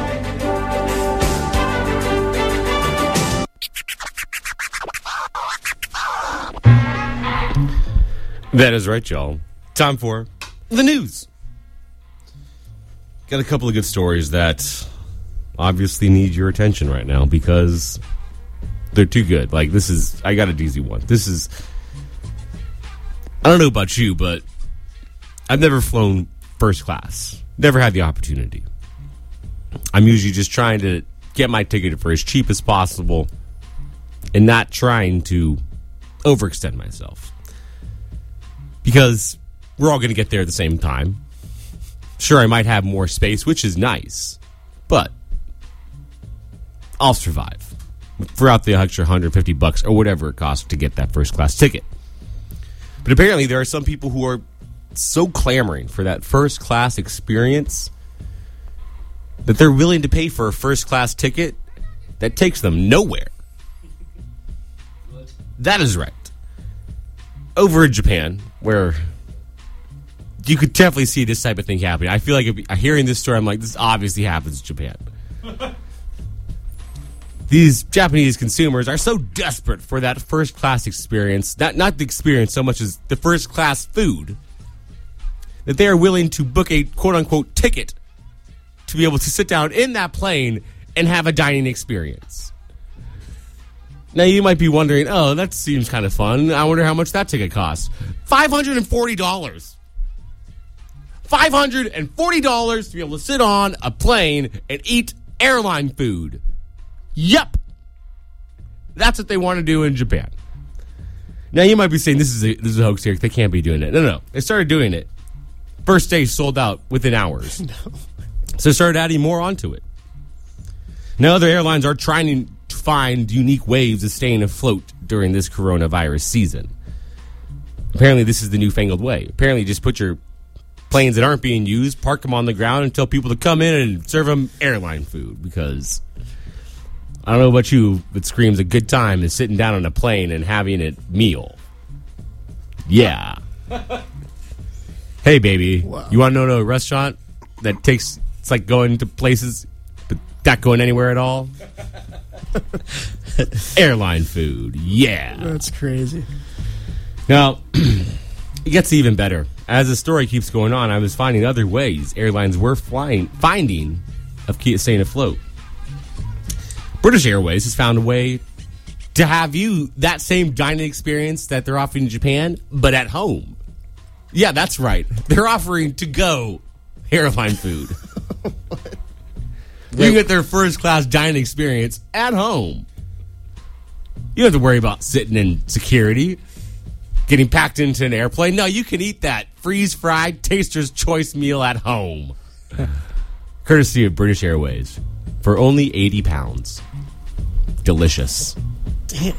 That is right, y'all. Time for the news. Got a couple of good stories that obviously need your attention right now because they're too good. Like, this is, I got a doozy one. This is, I don't know about you, but I've never flown first class. Never had the opportunity. I'm usually just trying to get my ticket for as cheap as possible and not trying to overextend myself. Because we're all going to get there at the same time. Sure, I might have more space, which is nice, but I'll survive throughout the extra one hundred fifty bucks or whatever it costs to get that first class ticket. But apparently there are some people who are so clamoring for that first class experience that they're willing to pay for a first class ticket that takes them nowhere. That is right. Over in Japan, where you could definitely see this type of thing happening. I feel like if, hearing this story, I'm like, this obviously happens in Japan. These Japanese consumers are so desperate for that first class experience, not, not the experience so much as the first class food, that they are willing to book a quote-unquote ticket to be able to sit down in that plane and have a dining experience. Now, you might be wondering, oh, that seems kind of fun. I wonder how much that ticket costs. five hundred forty dollars. five hundred forty dollars to be able to sit on a plane and eat airline food. Yep. That's what they want to do in Japan. Now, you might be saying, this is a, this is a hoax here. They can't be doing it. No, no, no. They started doing it. First day sold out within hours. No. So they started adding more onto it. Now, other airlines are trying to find unique ways of staying afloat during this coronavirus season. Apparently, this is the newfangled way. Apparently, just put your planes that aren't being used, park them on the ground, and tell people to come in and serve them airline food. Because I don't know about you, but screams a good time is sitting down on a plane and having a meal. Yeah. Hey, baby, wow. You want to know a restaurant that takes, it's like going to places, but not going anywhere at all? Airline food, yeah. That's crazy. Now, it gets even better. As the story keeps going on, I was finding other ways airlines were flying, finding of staying afloat. British Airways has found a way to have you that same dining experience that they're offering in Japan, but at home. Yeah, that's right. They're offering to-go airline food. You can get their first-class dining experience at home. You don't have to worry about sitting in security, getting packed into an airplane. No, you can eat that freeze-fried Taster's Choice meal at home. Courtesy of British Airways. For only eighty pounds. Delicious. Damn.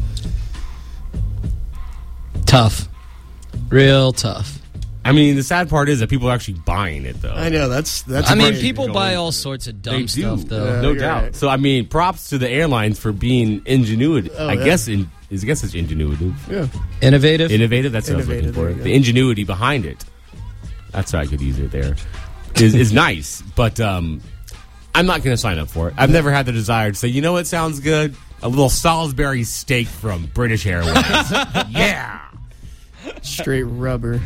Tough. Real tough. I mean, the sad part is that people are actually buying it, though. I know, that's... that's I mean, great. people buy all sorts of dumb They do. stuff, though. Yeah. No you're doubt. right. So, I mean, props to the airlines for being ingenuity. Oh, I yeah. guess in, I guess it's ingenuity. Yeah. Innovative? Innovative, that's what I was looking Innovative, for. there you The go. ingenuity behind it. That's how I could use it there. Is, is nice, but um, I'm not going to sign up for it. I've never had the desire to say, you know what sounds good? A little Salisbury steak from British Airways. Yeah. Straight rubber.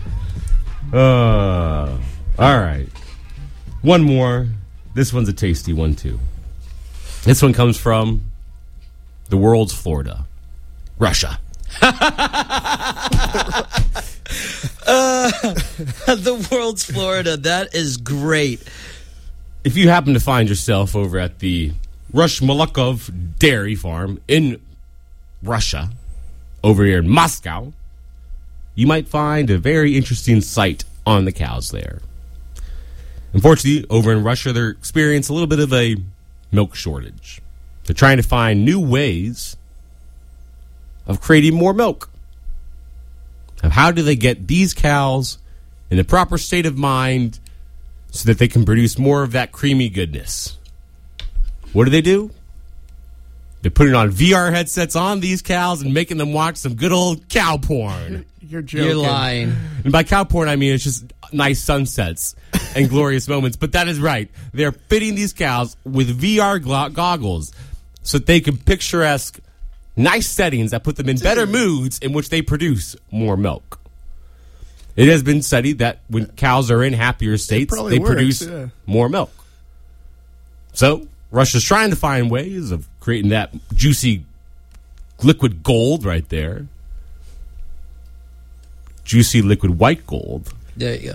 Uh, all right. One more. This one's a tasty one, too. This one comes from the world's Florida, Russia. uh, the world's Florida. That is great. If you happen to find yourself over at the Rushmolokov Dairy Farm in Russia, over here in Moscow, you might find a very interesting sight on the cows there. Unfortunately, over in Russia, they're experiencing a little bit of a milk shortage. They're trying to find new ways of creating more milk. Now, how do they get these cows in the proper state of mind so that they can produce more of that creamy goodness? What do they do? They're putting on V R headsets on these cows and making them watch some good old cow porn. You're joking. You're lying. And by cow porn, I mean it's just nice sunsets and glorious moments. But that is right. They're fitting these cows with V R glo- goggles so that they can picturesque, nice settings that put them in better moods in which they produce more milk. It has been studied that when cows are in happier states, they works, produce yeah. more milk. So Russia's trying to find ways of creating that juicy liquid gold right there. Juicy liquid white gold. There you go.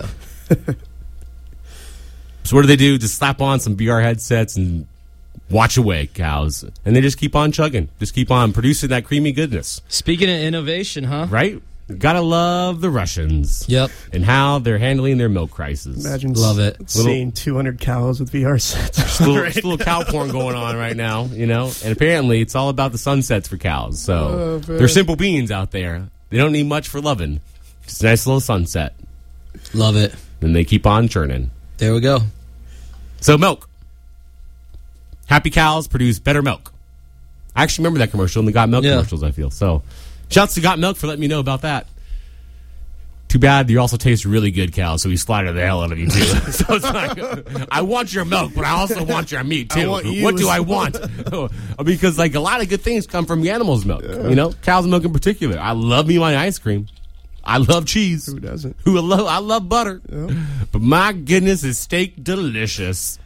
So what do they do? Just slap on some V R headsets and watch away, cows. And they just keep on chugging. Just keep on producing that creamy goodness. Speaking of innovation, huh? Right? Gotta love the Russians. Yep. And how they're handling their milk crisis. Imagine Love it. seeing two hundred cows with V R sets. There's a little, there's a little cow porn going on right now, you know? And apparently it's all about the sunsets for cows. So Oh, man. they're simple beings out there. They don't need much for loving. Just a nice little sunset. Love it. And they keep on churning. There we go. So milk. Happy cows produce better milk. I actually remember that commercial in the Got Milk Yeah. commercials, I feel. So shouts to Got Milk for letting me know about that. Too bad you also taste really good, cows, so we slaughter the hell out of you, too. So it's like, I want your milk, but I also want your meat, I too. want you. What do I want? Because, like, a lot of good things come from the animal's milk. You know, cow's milk in particular. I love me my ice cream. I love cheese. Who doesn't? Who love, I love butter. But my goodness, is steak delicious.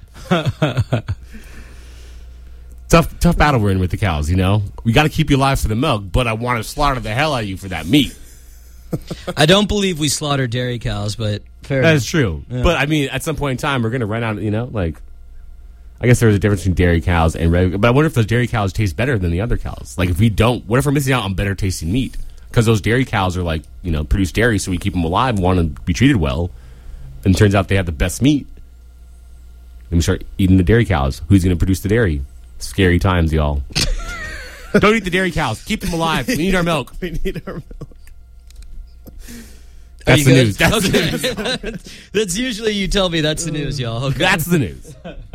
Tough, tough battle we're in with the cows, you know? We got to keep you alive for the milk, but I want to slaughter the hell out of you for that meat. I don't believe we slaughter dairy cows, but fair That enough. is true. Yeah. But, I mean, at some point in time, we're going to run out, you know? Like, I guess there's a difference between dairy cows and regular. But I wonder if those dairy cows taste better than the other cows. Like, if we don't, what if we're missing out on better tasting meat? Because those dairy cows are, like, you know, produce dairy, so we keep them alive and want to be treated well. And it turns out they have the best meat. Then we start eating the dairy cows. Who's going to produce the dairy? Scary times, y'all. Don't eat the dairy cows. Keep them alive. We need our milk. We need our milk. Are That's you the good? news. That's okay. the news. That's usually you tell me that's the news, y'all. Okay. That's the news.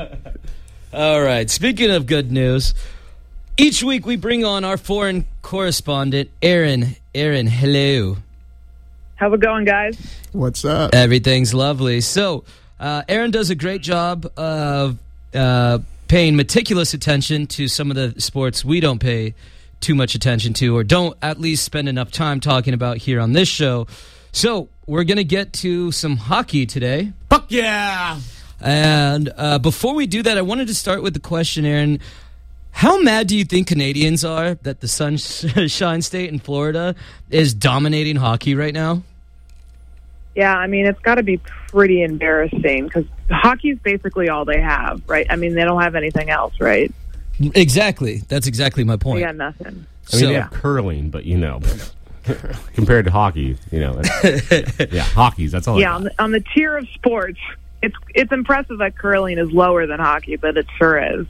All right. Speaking of good news, each week we bring on our foreign correspondent, Aaron. Aaron, hello. How's it going, guys? What's up? Everything's lovely. So, uh, Aaron does a great job of uh, paying meticulous attention to some of the sports we don't pay too much attention to, or don't at least spend enough time talking about here on this show. So, we're going to get to some hockey today. Fuck yeah! And uh, before we do that, I wanted to start with the question, Aaron. How mad do you think Canadians are that the Sunshine State in Florida is dominating hockey right now? Yeah, I mean, it's got to be pretty embarrassing because hockey's basically all they have, right? I mean, they don't have anything else, right? Exactly. That's exactly my point. They got nothing. I mean, So- they have curling, but, you know, compared to hockey, you know. Yeah, hockey's, that's all. Yeah, on the, on the tier of sports, it's it's impressive that curling is lower than hockey, but it sure is.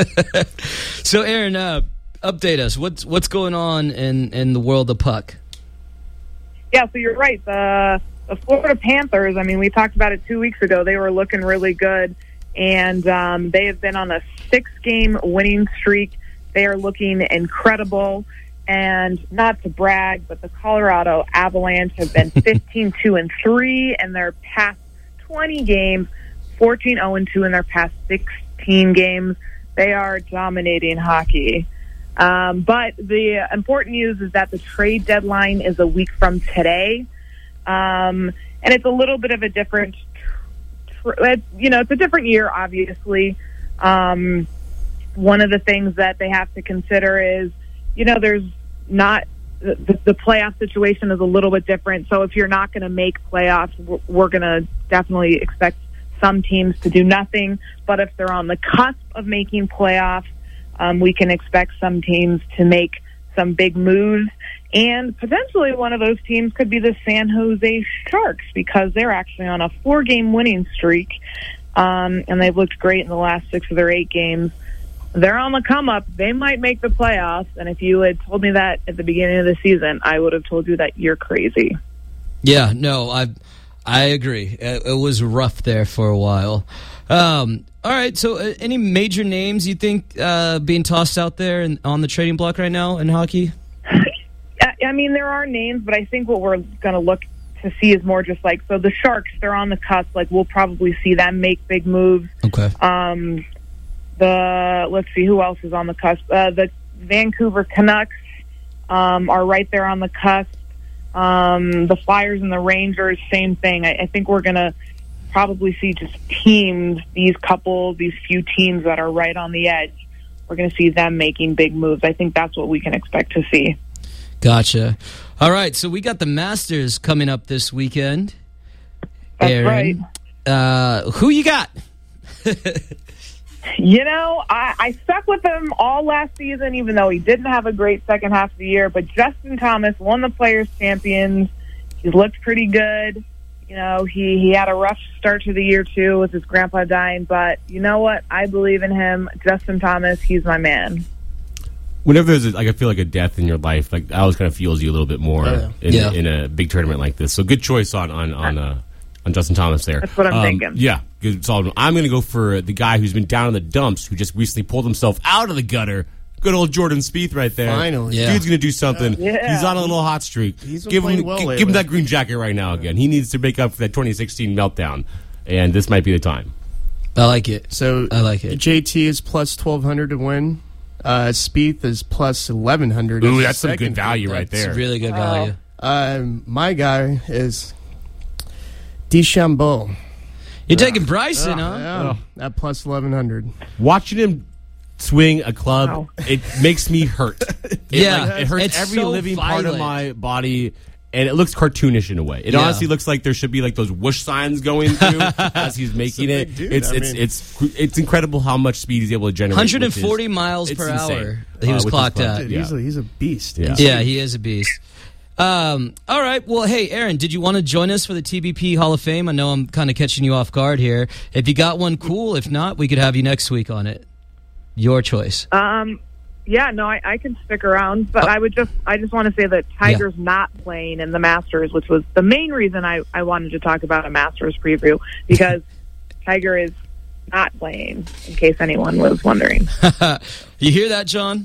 So, Aaron, uh, update us. What's what's going on in, in the world of puck? Yeah, so you're right. The the Florida Panthers, I mean, we talked about it two weeks ago. They were looking really good, and um, they have been on a six-game winning streak. They are looking incredible. And not to brag, but the Colorado Avalanche have been fifteen two and three in their past twenty games, fourteen oh and two in their past sixteen games. They are dominating hockey. Um, but the important news is that the trade deadline is a week from today. Um, and it's a little bit of a different, tr- it's, you know, it's a different year, obviously. Um, one of the things that they have to consider is, you know, there's not, the, the playoff situation is a little bit different. So if you're not going to make playoffs, we're, we're going to definitely expect some teams to do nothing. But if they're on the cusp of making playoffs, um, we can expect some teams to make some big moves. And potentially one of those teams could be the San Jose Sharks, because they're actually on a four-game winning streak, um, and they've looked great in the last six of their eight games. They're on the come-up. They might make the playoffs, and if you had told me that at the beginning of the season, I would have told you that you're crazy. Yeah, no, I I agree. It, it was rough there for a while. Um, all right, so uh, any major names you think uh, being tossed out there in, on the trading block right now in hockey? I mean, there are names, but I think what we're going to look to see is more just like, so the Sharks, they're on the cusp. Like, we'll probably see them make big moves. Okay. Um, the let's see, who else is on the cusp? Uh, the Vancouver Canucks um, are right there on the cusp. Um, the Flyers and the Rangers, same thing. I, I think we're going to probably see just teams, these couple, these few teams that are right on the edge. We're going to see them making big moves. I think that's what we can expect to see. Gotcha. All right, so we got the Masters coming up this weekend. That's Aaron, right. Uh, who you got? You know, I, I stuck with him all last season, even though he didn't have a great second half of the year. But Justin Thomas won the Players' Champions. He's looked pretty good. You know, he, he had a rough start to the year, too, with his grandpa dying. But you know what? I believe in him. Justin Thomas, he's my man. Whenever there's, a, like, I feel like a death in your life, like, I always kind of feels you a little bit more yeah. In, Yeah. in a big tournament like this. So good choice on on on, uh, on Justin Thomas there. That's what I'm um, thinking. Yeah, good solid. I'm going to go for the guy who's been down in the dumps, who just recently pulled himself out of the gutter. Good old Jordan Spieth right there. Finally. Yeah. Dude's going to do something. Yeah. He's on a little hot streak. He's been give him, playing well g- lately. give him that green jacket right now again. He needs to make up for that twenty sixteen meltdown, and this might be the time. I like it. So I like it. J T is plus twelve hundred to win. Uh, Spieth is plus eleven hundred. Ooh, as that's the some second good value favorite. right there. It's really good value. Um, my guy is DeChambeau. You're taking Bryson, huh? Yeah, at plus eleven hundred. Watching him swing a club, Wow. it makes me hurt. It, Yeah, like, it hurts it's every so living part of violent. my body, and it looks cartoonish in a way. It Yeah. honestly looks like there should be like those whoosh signs going through as he's making big it. dude, It's I it's, mean- it's it's incredible how much speed he's able to generate. one hundred with his- forty miles it's per insane. hour he Uh, was with his clocked club. at. Dude, Yeah. he's, a, he's a beast. Yeah. He's- Yeah, he is a beast. Um, all right. Well, hey, Aaron, did you want to join us for the T B P Hall of Fame? I know I'm kind of catching you off guard here. If you got one, cool. If not, we could have you next week on it. Your choice. Um, yeah, no, I, I can stick around, but I would just, I just want to say that Tiger's not playing in the Masters, which was the main reason I, I wanted to talk about a Masters preview, because Tiger is not playing, in case anyone was wondering. You hear that, John?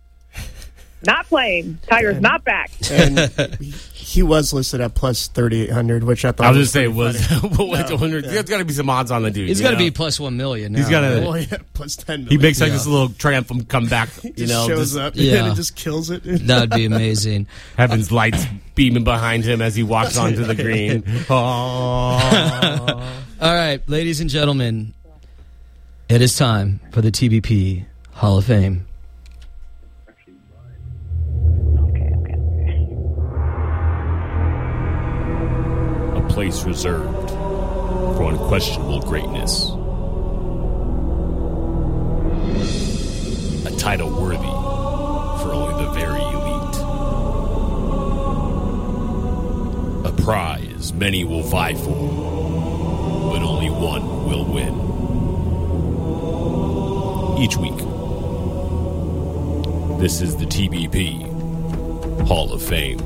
Not playing. Tiger's not back. And he- he was listed at plus thirty-eight hundred, which I thought I was just saying, pretty was funny. what, No, there's yeah. got to be some odds on the dude. He's you got to know? be plus one million. He's now, got to. Well, yeah, plus ten He million. makes like Yeah. this little triumphant comeback. You just know, shows just up Yeah. and it just kills it. That would be amazing. heaven's lights beaming behind him as he walks onto the green. Oh. All right, ladies and gentlemen, it is time for the T B P Hall of Fame. A place reserved for unquestionable greatness. A title worthy for only the very elite. A prize many will vie for, but only one will win. Each week, this is the T B P Hall of Fame.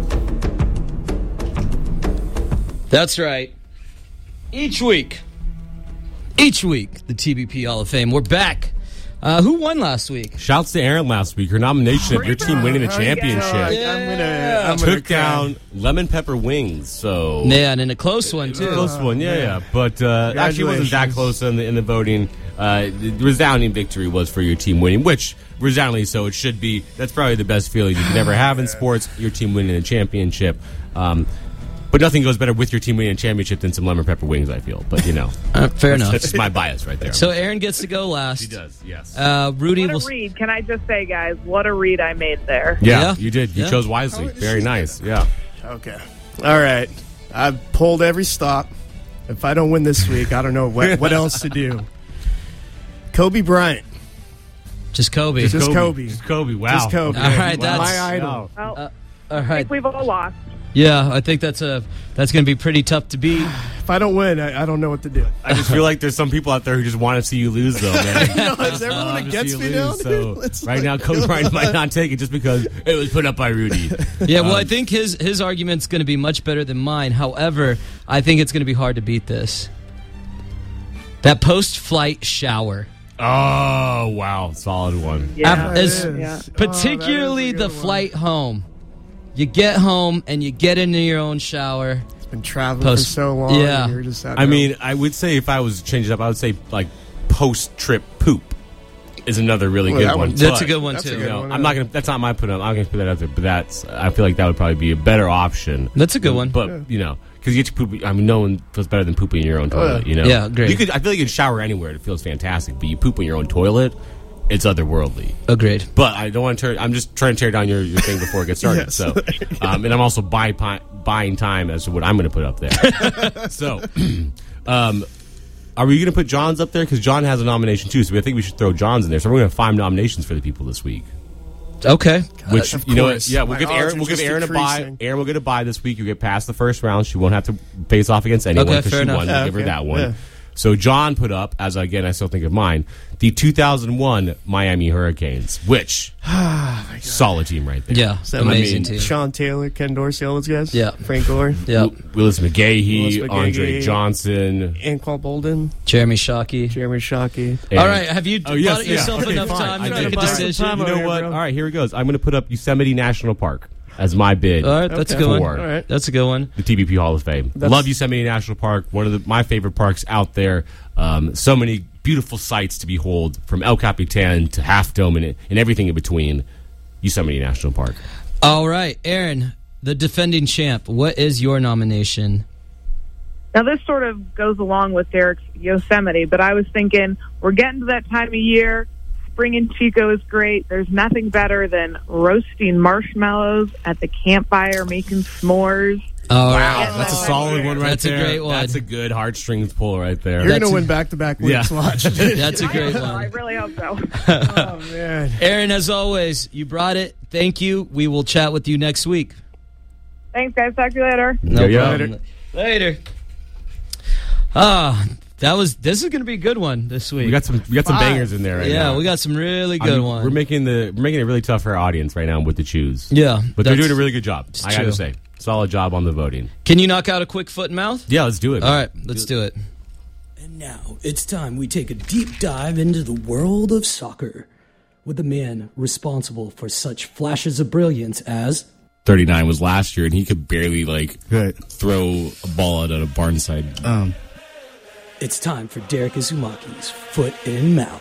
That's right. Each week, each week, the T B P Hall of Fame. We're back. Uh, who won last week? Shouts to Aaron last week. Her nomination of your team winning the Oh, yeah. championship. I'm gonna, I'm gonna Took cry. down lemon pepper wings. So Yeah, and in a close one, too. close one, yeah, yeah. But uh, actually, it wasn't that Congratulations. close in the in the voting. Uh, the resounding victory was for your team winning, which resoundingly so it should be. That's probably the best feeling you can ever have in sports. Your team winning a championship. Um, but nothing goes better with your team winning a championship than some lemon pepper wings, I feel. But you know, Uh, fair enough. that's just my bias right there. So Aaron gets to go last. he does, yes. Uh, Rudy What a will. read. Can I just say, guys, what a read I made there. yeah, yeah. you did. You Yeah. chose wisely. Very nice. Yeah. Okay. All right. I've pulled every stop. If I don't win this week, I don't know what, what else to do. Kobe Bryant. Just Kobe. Just Kobe. Kobe. Just Kobe. Wow. Just Kobe. All right, Wow. that's my idol. Well, Uh, all I right. think we've all lost. Yeah, I think that's a that's going to be pretty tough to beat. If I don't win, I, I don't know what to do. I just feel like there's some people out there who just want to see you lose, though, man. No, is I everyone love to against see me you now? lose, So It's right like- now, Kobe Bryant might not take it just because it was put up by Rudy. Yeah, well, I think his his argument's going to be much better than mine. However, I think it's going to be hard to beat this. That post-flight shower. Oh, wow. Solid one. Yeah. Af- as- That is. Yeah. particularly Oh, that is a the good one. flight home. You get home and you get into your own shower. It's been traveling Post- for so long. yeah. and you're just at I home. mean, I would say if I was to change it up, I would say, like, post-trip poop is another really Well, good that one. one- That's But, a good one, That's a too. You good know, one, I'm yeah. not gonna. That's not my put up. I'm gonna put that out there. But that's. I feel like that would probably be a better option. That's a good one. But Yeah. you know, because you get to poop. I mean, no one feels better than pooping in your own Oh, yeah. toilet. You know. Yeah, great. You could. I feel like you can shower anywhere. It feels fantastic. But you poop in your own toilet, it's otherworldly. Agreed. But I don't want to tear. I'm just trying to tear down your, your thing before it gets started. Yes. So, um, and I'm also buy, pi- buying time as to what I'm going to put up there. So, um, are we going to put John's up there? Because John has a nomination too. So I think we should throw John's in there. So we're going to have five nominations for the people this week. Okay. Which of you know, what? course. Yeah, we'll My give odds Aaron. are We'll give just Aaron a buy. decreasing. Aaron will get a buy this week. You get past the first round. She won't have to face off against anyone Okay, because fair she enough. won. We'll Yeah, give her okay. that one. Yeah. So John put up, as again I still think of mine, the two thousand one Miami Hurricanes, which solid team right there. Yeah, So, amazing I mean, team. Sean Taylor, Ken Dorsey, all those guys. Yeah. Frank Gore, Yeah, Will- Willis McGahee, Willis McGahee. Andre Johnson. Anquan Bolden, Jeremy Shockey. Jeremy Shockey. and- All right, have you Oh, yes, bought yeah. yourself Okay, enough fine. time I to did make a buy some decision? You time know over here, what? bro. All right, here it goes. I'm going to put up Yosemite National Park as my bid. All right, that's Okay. a good one. Four. All right. That's a good one. The T B P Hall of Fame. That's- Love Yosemite National Park, one of the, my favorite parks out there. Um, so many beautiful sights to behold, from El Capitan to Half Dome and, and everything in between. Yosemite National Park. All right, Aaron, the defending champ. What is your nomination? Now, this sort of goes along with Derek's Yosemite, but I was thinking we're getting to that time of year. Spring in Chico is great. There's nothing better than roasting marshmallows at the campfire, making s'mores. All Wow, right. that's a solid one right That's a there. great one. That's a good heartstrings pull right there. You're That's gonna a- win back to back weeks. Yeah. Watch. That's a I great hope so. I one. really hope so. Oh man. Aaron, as always, you brought it. Thank you. We will chat with you next week. Thanks, guys. Talk to you later. No Yeah, yeah. problem. Later. Ah, that was. This is going to be a good one this week. We got some we got some Five. bangers in there right yeah, now. we got some really I good mean, ones. We're making the we're making it really tough for our audience right now with the choose. Yeah, But they're that's- doing a really good job. I got true. to say. Solid job on the voting. Can you knock out a quick foot and mouth? Yeah, let's do it. All man. right, let's do it. And now it's time we take a deep dive into the world of soccer with the man responsible for such flashes of brilliance as thirty-nine was last year, and he could barely like Right. throw a ball out at a barn side. Um, it's time for Derek Izumaki's Foot in Mouth.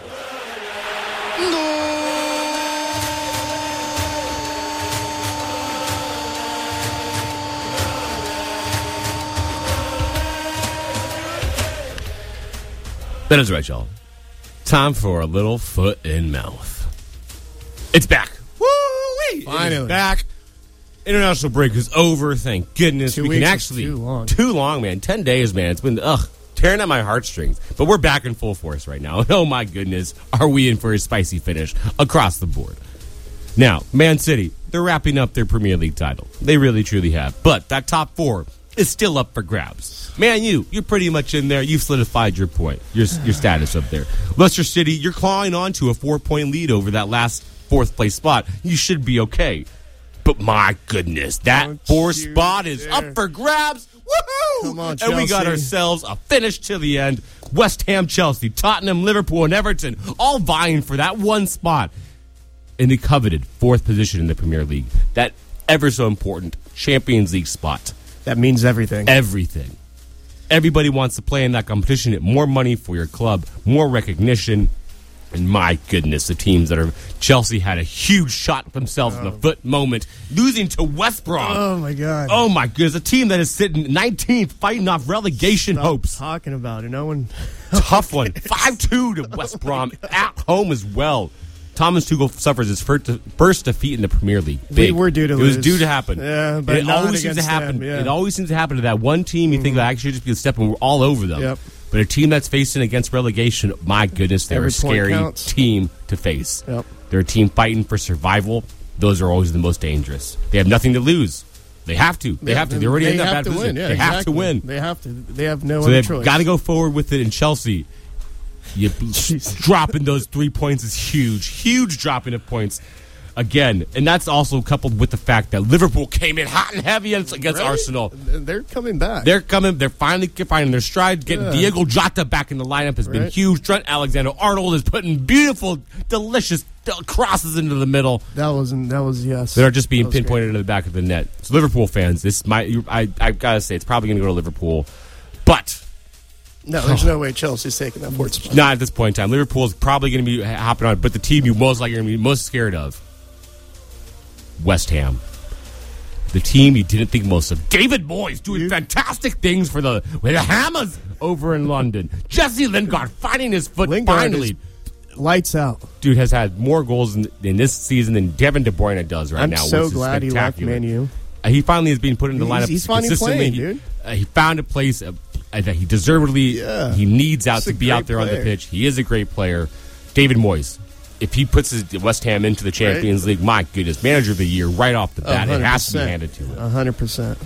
That is right, y'all. Time for a little foot in mouth. It's back. Woo-wee! It is Finally. back. International break is over. Thank goodness. Two we weeks can is actually too long. Too long, man. Ten days, man. It's been ugh tearing at my heartstrings. But we're back in full force right now. And oh my goodness, are we in for a spicy finish across the board? Now, Man City, they're wrapping up their Premier League title. They really, truly have. But that top four is still up for grabs. Man, you, you're pretty much in there. You've solidified your point, your your status up there. Leicester City, you're clawing on to a four-point lead over that last fourth-place spot. You should be okay. But my goodness, that Don't fourth you spot is dare. up for grabs. Woohoo! Come on, and we got Chelsea. ourselves a finish to the end. West Ham, Chelsea, Tottenham, Liverpool, and Everton all vying for that one spot in the coveted fourth position in the Premier League. That ever so important Champions League spot. That means everything. Everything. Everybody wants to play in that competition. Get more money for your club, more recognition. And my goodness, the teams that are Chelsea had a huge shot themselves in the foot moment, losing to West Brom. Oh my god. Oh my goodness, a team that is sitting nineteenth, fighting off relegation Stop hopes. talking about it. No one. Tough one. five two to West Brom at home as well. Thomas Tuchel suffers his first, first defeat in the Premier League. Big. We were due to It was lose. due to happen. Yeah, but it not always seems to against happen. them, yeah. It always seems to happen to that one team. You think that actually just be a step and we're all over them. Yep. But a team that's facing against relegation, my goodness, they're Every a point scary counts. team to face. Yep. They're a team fighting for survival. Those are always the most dangerous. They have nothing to lose. They have to. They have to. They're already they in that have bad to position. win. Yeah, they have exactly. to win. They have to. They have no So other they've choice. got to go forward with it in Chelsea. You dropping those three points is huge. Huge dropping of points. Again, and that's also coupled with the fact that Liverpool came in hot and heavy against Really? Arsenal. They're coming back. They're coming. They're finally finding their stride. Getting Yeah. Diego Jota back in the lineup has been Right. huge. Trent Alexander-Arnold is putting beautiful, delicious crosses into the middle That wasn't. That was yes. that are just being That was pinpointed into the back of the net. So Liverpool fans, this might. I I gotta say, it's probably going to go to Liverpool, but great. No, there's no way Chelsea's taking that fourth spot. not at this point in time. Liverpool is probably going to be hopping on it, but the team you most likely going to be most scared of, West Ham. The team you didn't think most of. David Moyes doing fantastic things for the, with the Hammers over in London. Jesse Lingard finding his foot Lingard finally. is lights out. Dude has had more goals in, in this season than Devin De Bruyne does right I'm now. so which is glad he left spectacular. Man U. Uh, he finally is being put in the He's- lineup he's finally consistently. playing, He- dude. uh, he found a place uh, uh, that he deservedly Yeah. he needs out He's to a be out great there on the player. pitch. He is a great player. David Moyes, if he puts his West Ham into the Champions League, my goodness, manager of the year right off the bat, it has to be handed to him. A hundred percent.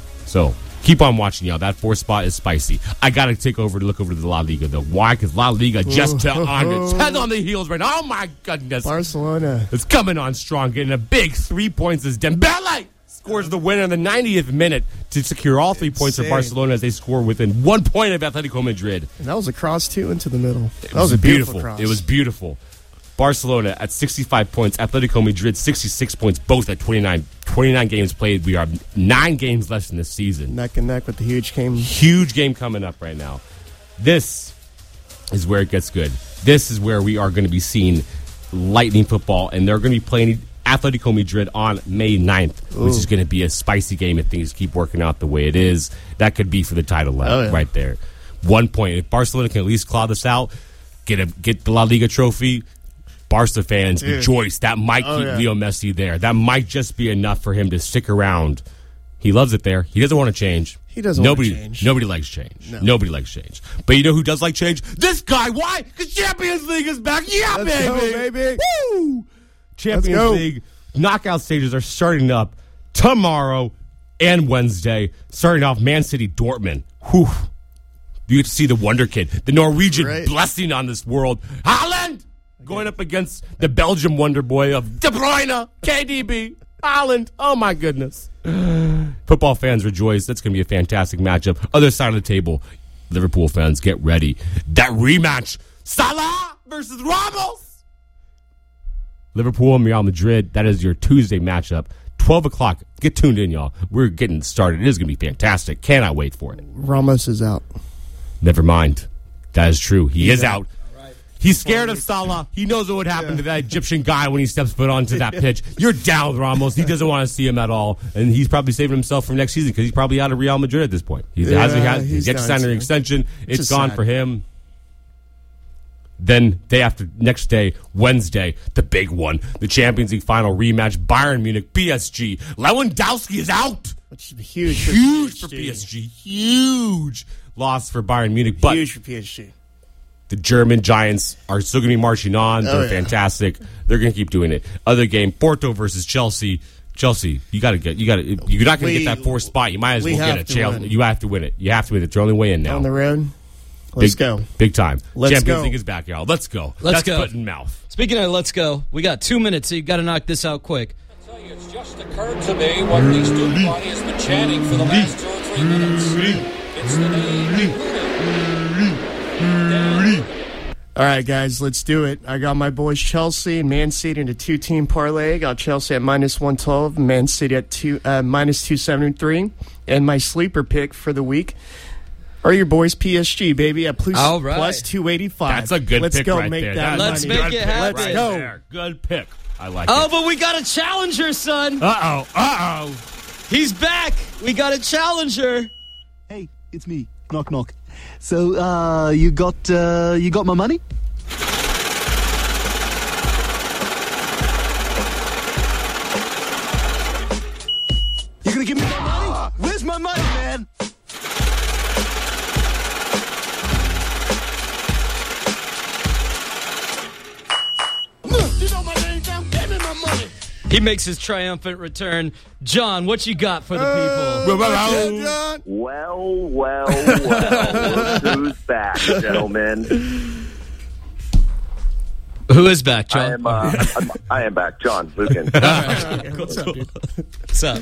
So keep on watching, y'all. That fourth spot is spicy. I got to take over to look over to the La Liga, though. Why? Because La Liga just to on its head on the heels right now. Oh, my goodness. Barcelona. It's coming on strong, getting a big three points as Dembele scores the winner in the ninetieth minute to secure all three points for Insane. Barcelona as they score within one point of Atletico Madrid. And that was a cross too into the middle. It That was a beautiful, cross. It was beautiful. Barcelona at sixty-five points, Atletico Madrid sixty-six points, both at twenty-nine, twenty-nine games played. We are nine games left in this season. neck and neck with the huge game. Huge game coming up right now. This is where it gets good. This is where we are going to be seeing lightning football, and they're going to be playing Atletico Madrid on May ninth, Ooh. which is going to be a spicy game if things keep working out the way it is. That could be for the title Oh, yeah. right there. One point. If Barcelona can at least claw this out, get a get the La Liga trophy, Barca fans Dude. rejoice. That might Oh, keep yeah. Leo Messi there. That might just be enough for him to stick around. He loves it there. He doesn't want to change. He doesn't want to nobody, change. Nobody likes change. No. Nobody likes change. But you know who does like change? This guy. Why? Because Champions League is back. Yeah, Let's baby. go, baby. Woo! Champions go. League knockout stages are starting up tomorrow and Wednesday. Starting off Man City Dortmund. Whew. You get to see the Wonder Kid, the Norwegian Right. blessing on this world. Haaland going up against the Belgium Wonder Boy of De Bruyne, K D B, Haaland. Oh, my goodness. Football fans rejoice. That's going to be a fantastic matchup. Other side of the table, Liverpool fans, get ready. That rematch, Salah versus Ramos. Liverpool and Real Madrid, that is your Tuesday matchup. twelve o'clock. Get tuned in, y'all. We're getting started. It is going to be fantastic. Cannot wait for it. Ramos is out. Never mind. That is true. He He's is out. out. He's scared of Salah. He knows what would happen to that Egyptian guy when he steps foot onto that pitch. You're down with Ramos. He doesn't want to see him at all. And he's probably saving himself for next season because he's probably out of Real Madrid at this point. He Yeah, hasn't had, he's he's yet to done sign an too. extension. It's Just gone sad. for him. Then day after next day, Wednesday, the big one, the Champions League final rematch, Bayern Munich, P S G. Lewandowski is out. Which is huge. For Huge for P P S S G. Huge loss for Bayern Munich. But Huge for P S G. the German Giants are still going to be marching on. They're Oh, yeah. fantastic. They're going to keep doing it. Other game, Porto versus Chelsea. Chelsea, you got to get. You got to. You're not going to We- get that fourth spot. You might as we well get have it. to Chelsea, win. you have to win it. You have to win it. It's your only way in now. On the road. Let's big, go. Big time. Let's Champions go. League is back, y'all. Let's go. Let's That's go. foot in mouth. Speaking of let's go, we got two minutes, so you got to knock this out quick. It's just occurred to me what the student body has been chanting for the last two or three minutes. It's the name. All right, guys, let's do it. I got my boys Chelsea and Man City in a two-team parlay. I got Chelsea at minus one twelve, Man City at two uh, minus two seventy-three, and my sleeper pick for the week are your boys P S G, baby, at plus, All right. plus two eighty-five. That's a good let's pick go right make there. that Let's money. make it happen. Let's Right go. there. Good pick. I like Oh, it. but we got a challenger, son. Uh-oh. Uh-oh. He's back. We got a challenger. Hey, it's me. Knock knock. So, uh, you got uh, you got my money? You gonna give me my money? Where's my money, man? He makes his triumphant return. John, what you got for the people? Well, well, well. Look who's back, gentlemen. Who is back, John? I am, uh, I'm, I am back, John Lucan. All right. Cool. What's up, dude? What's up?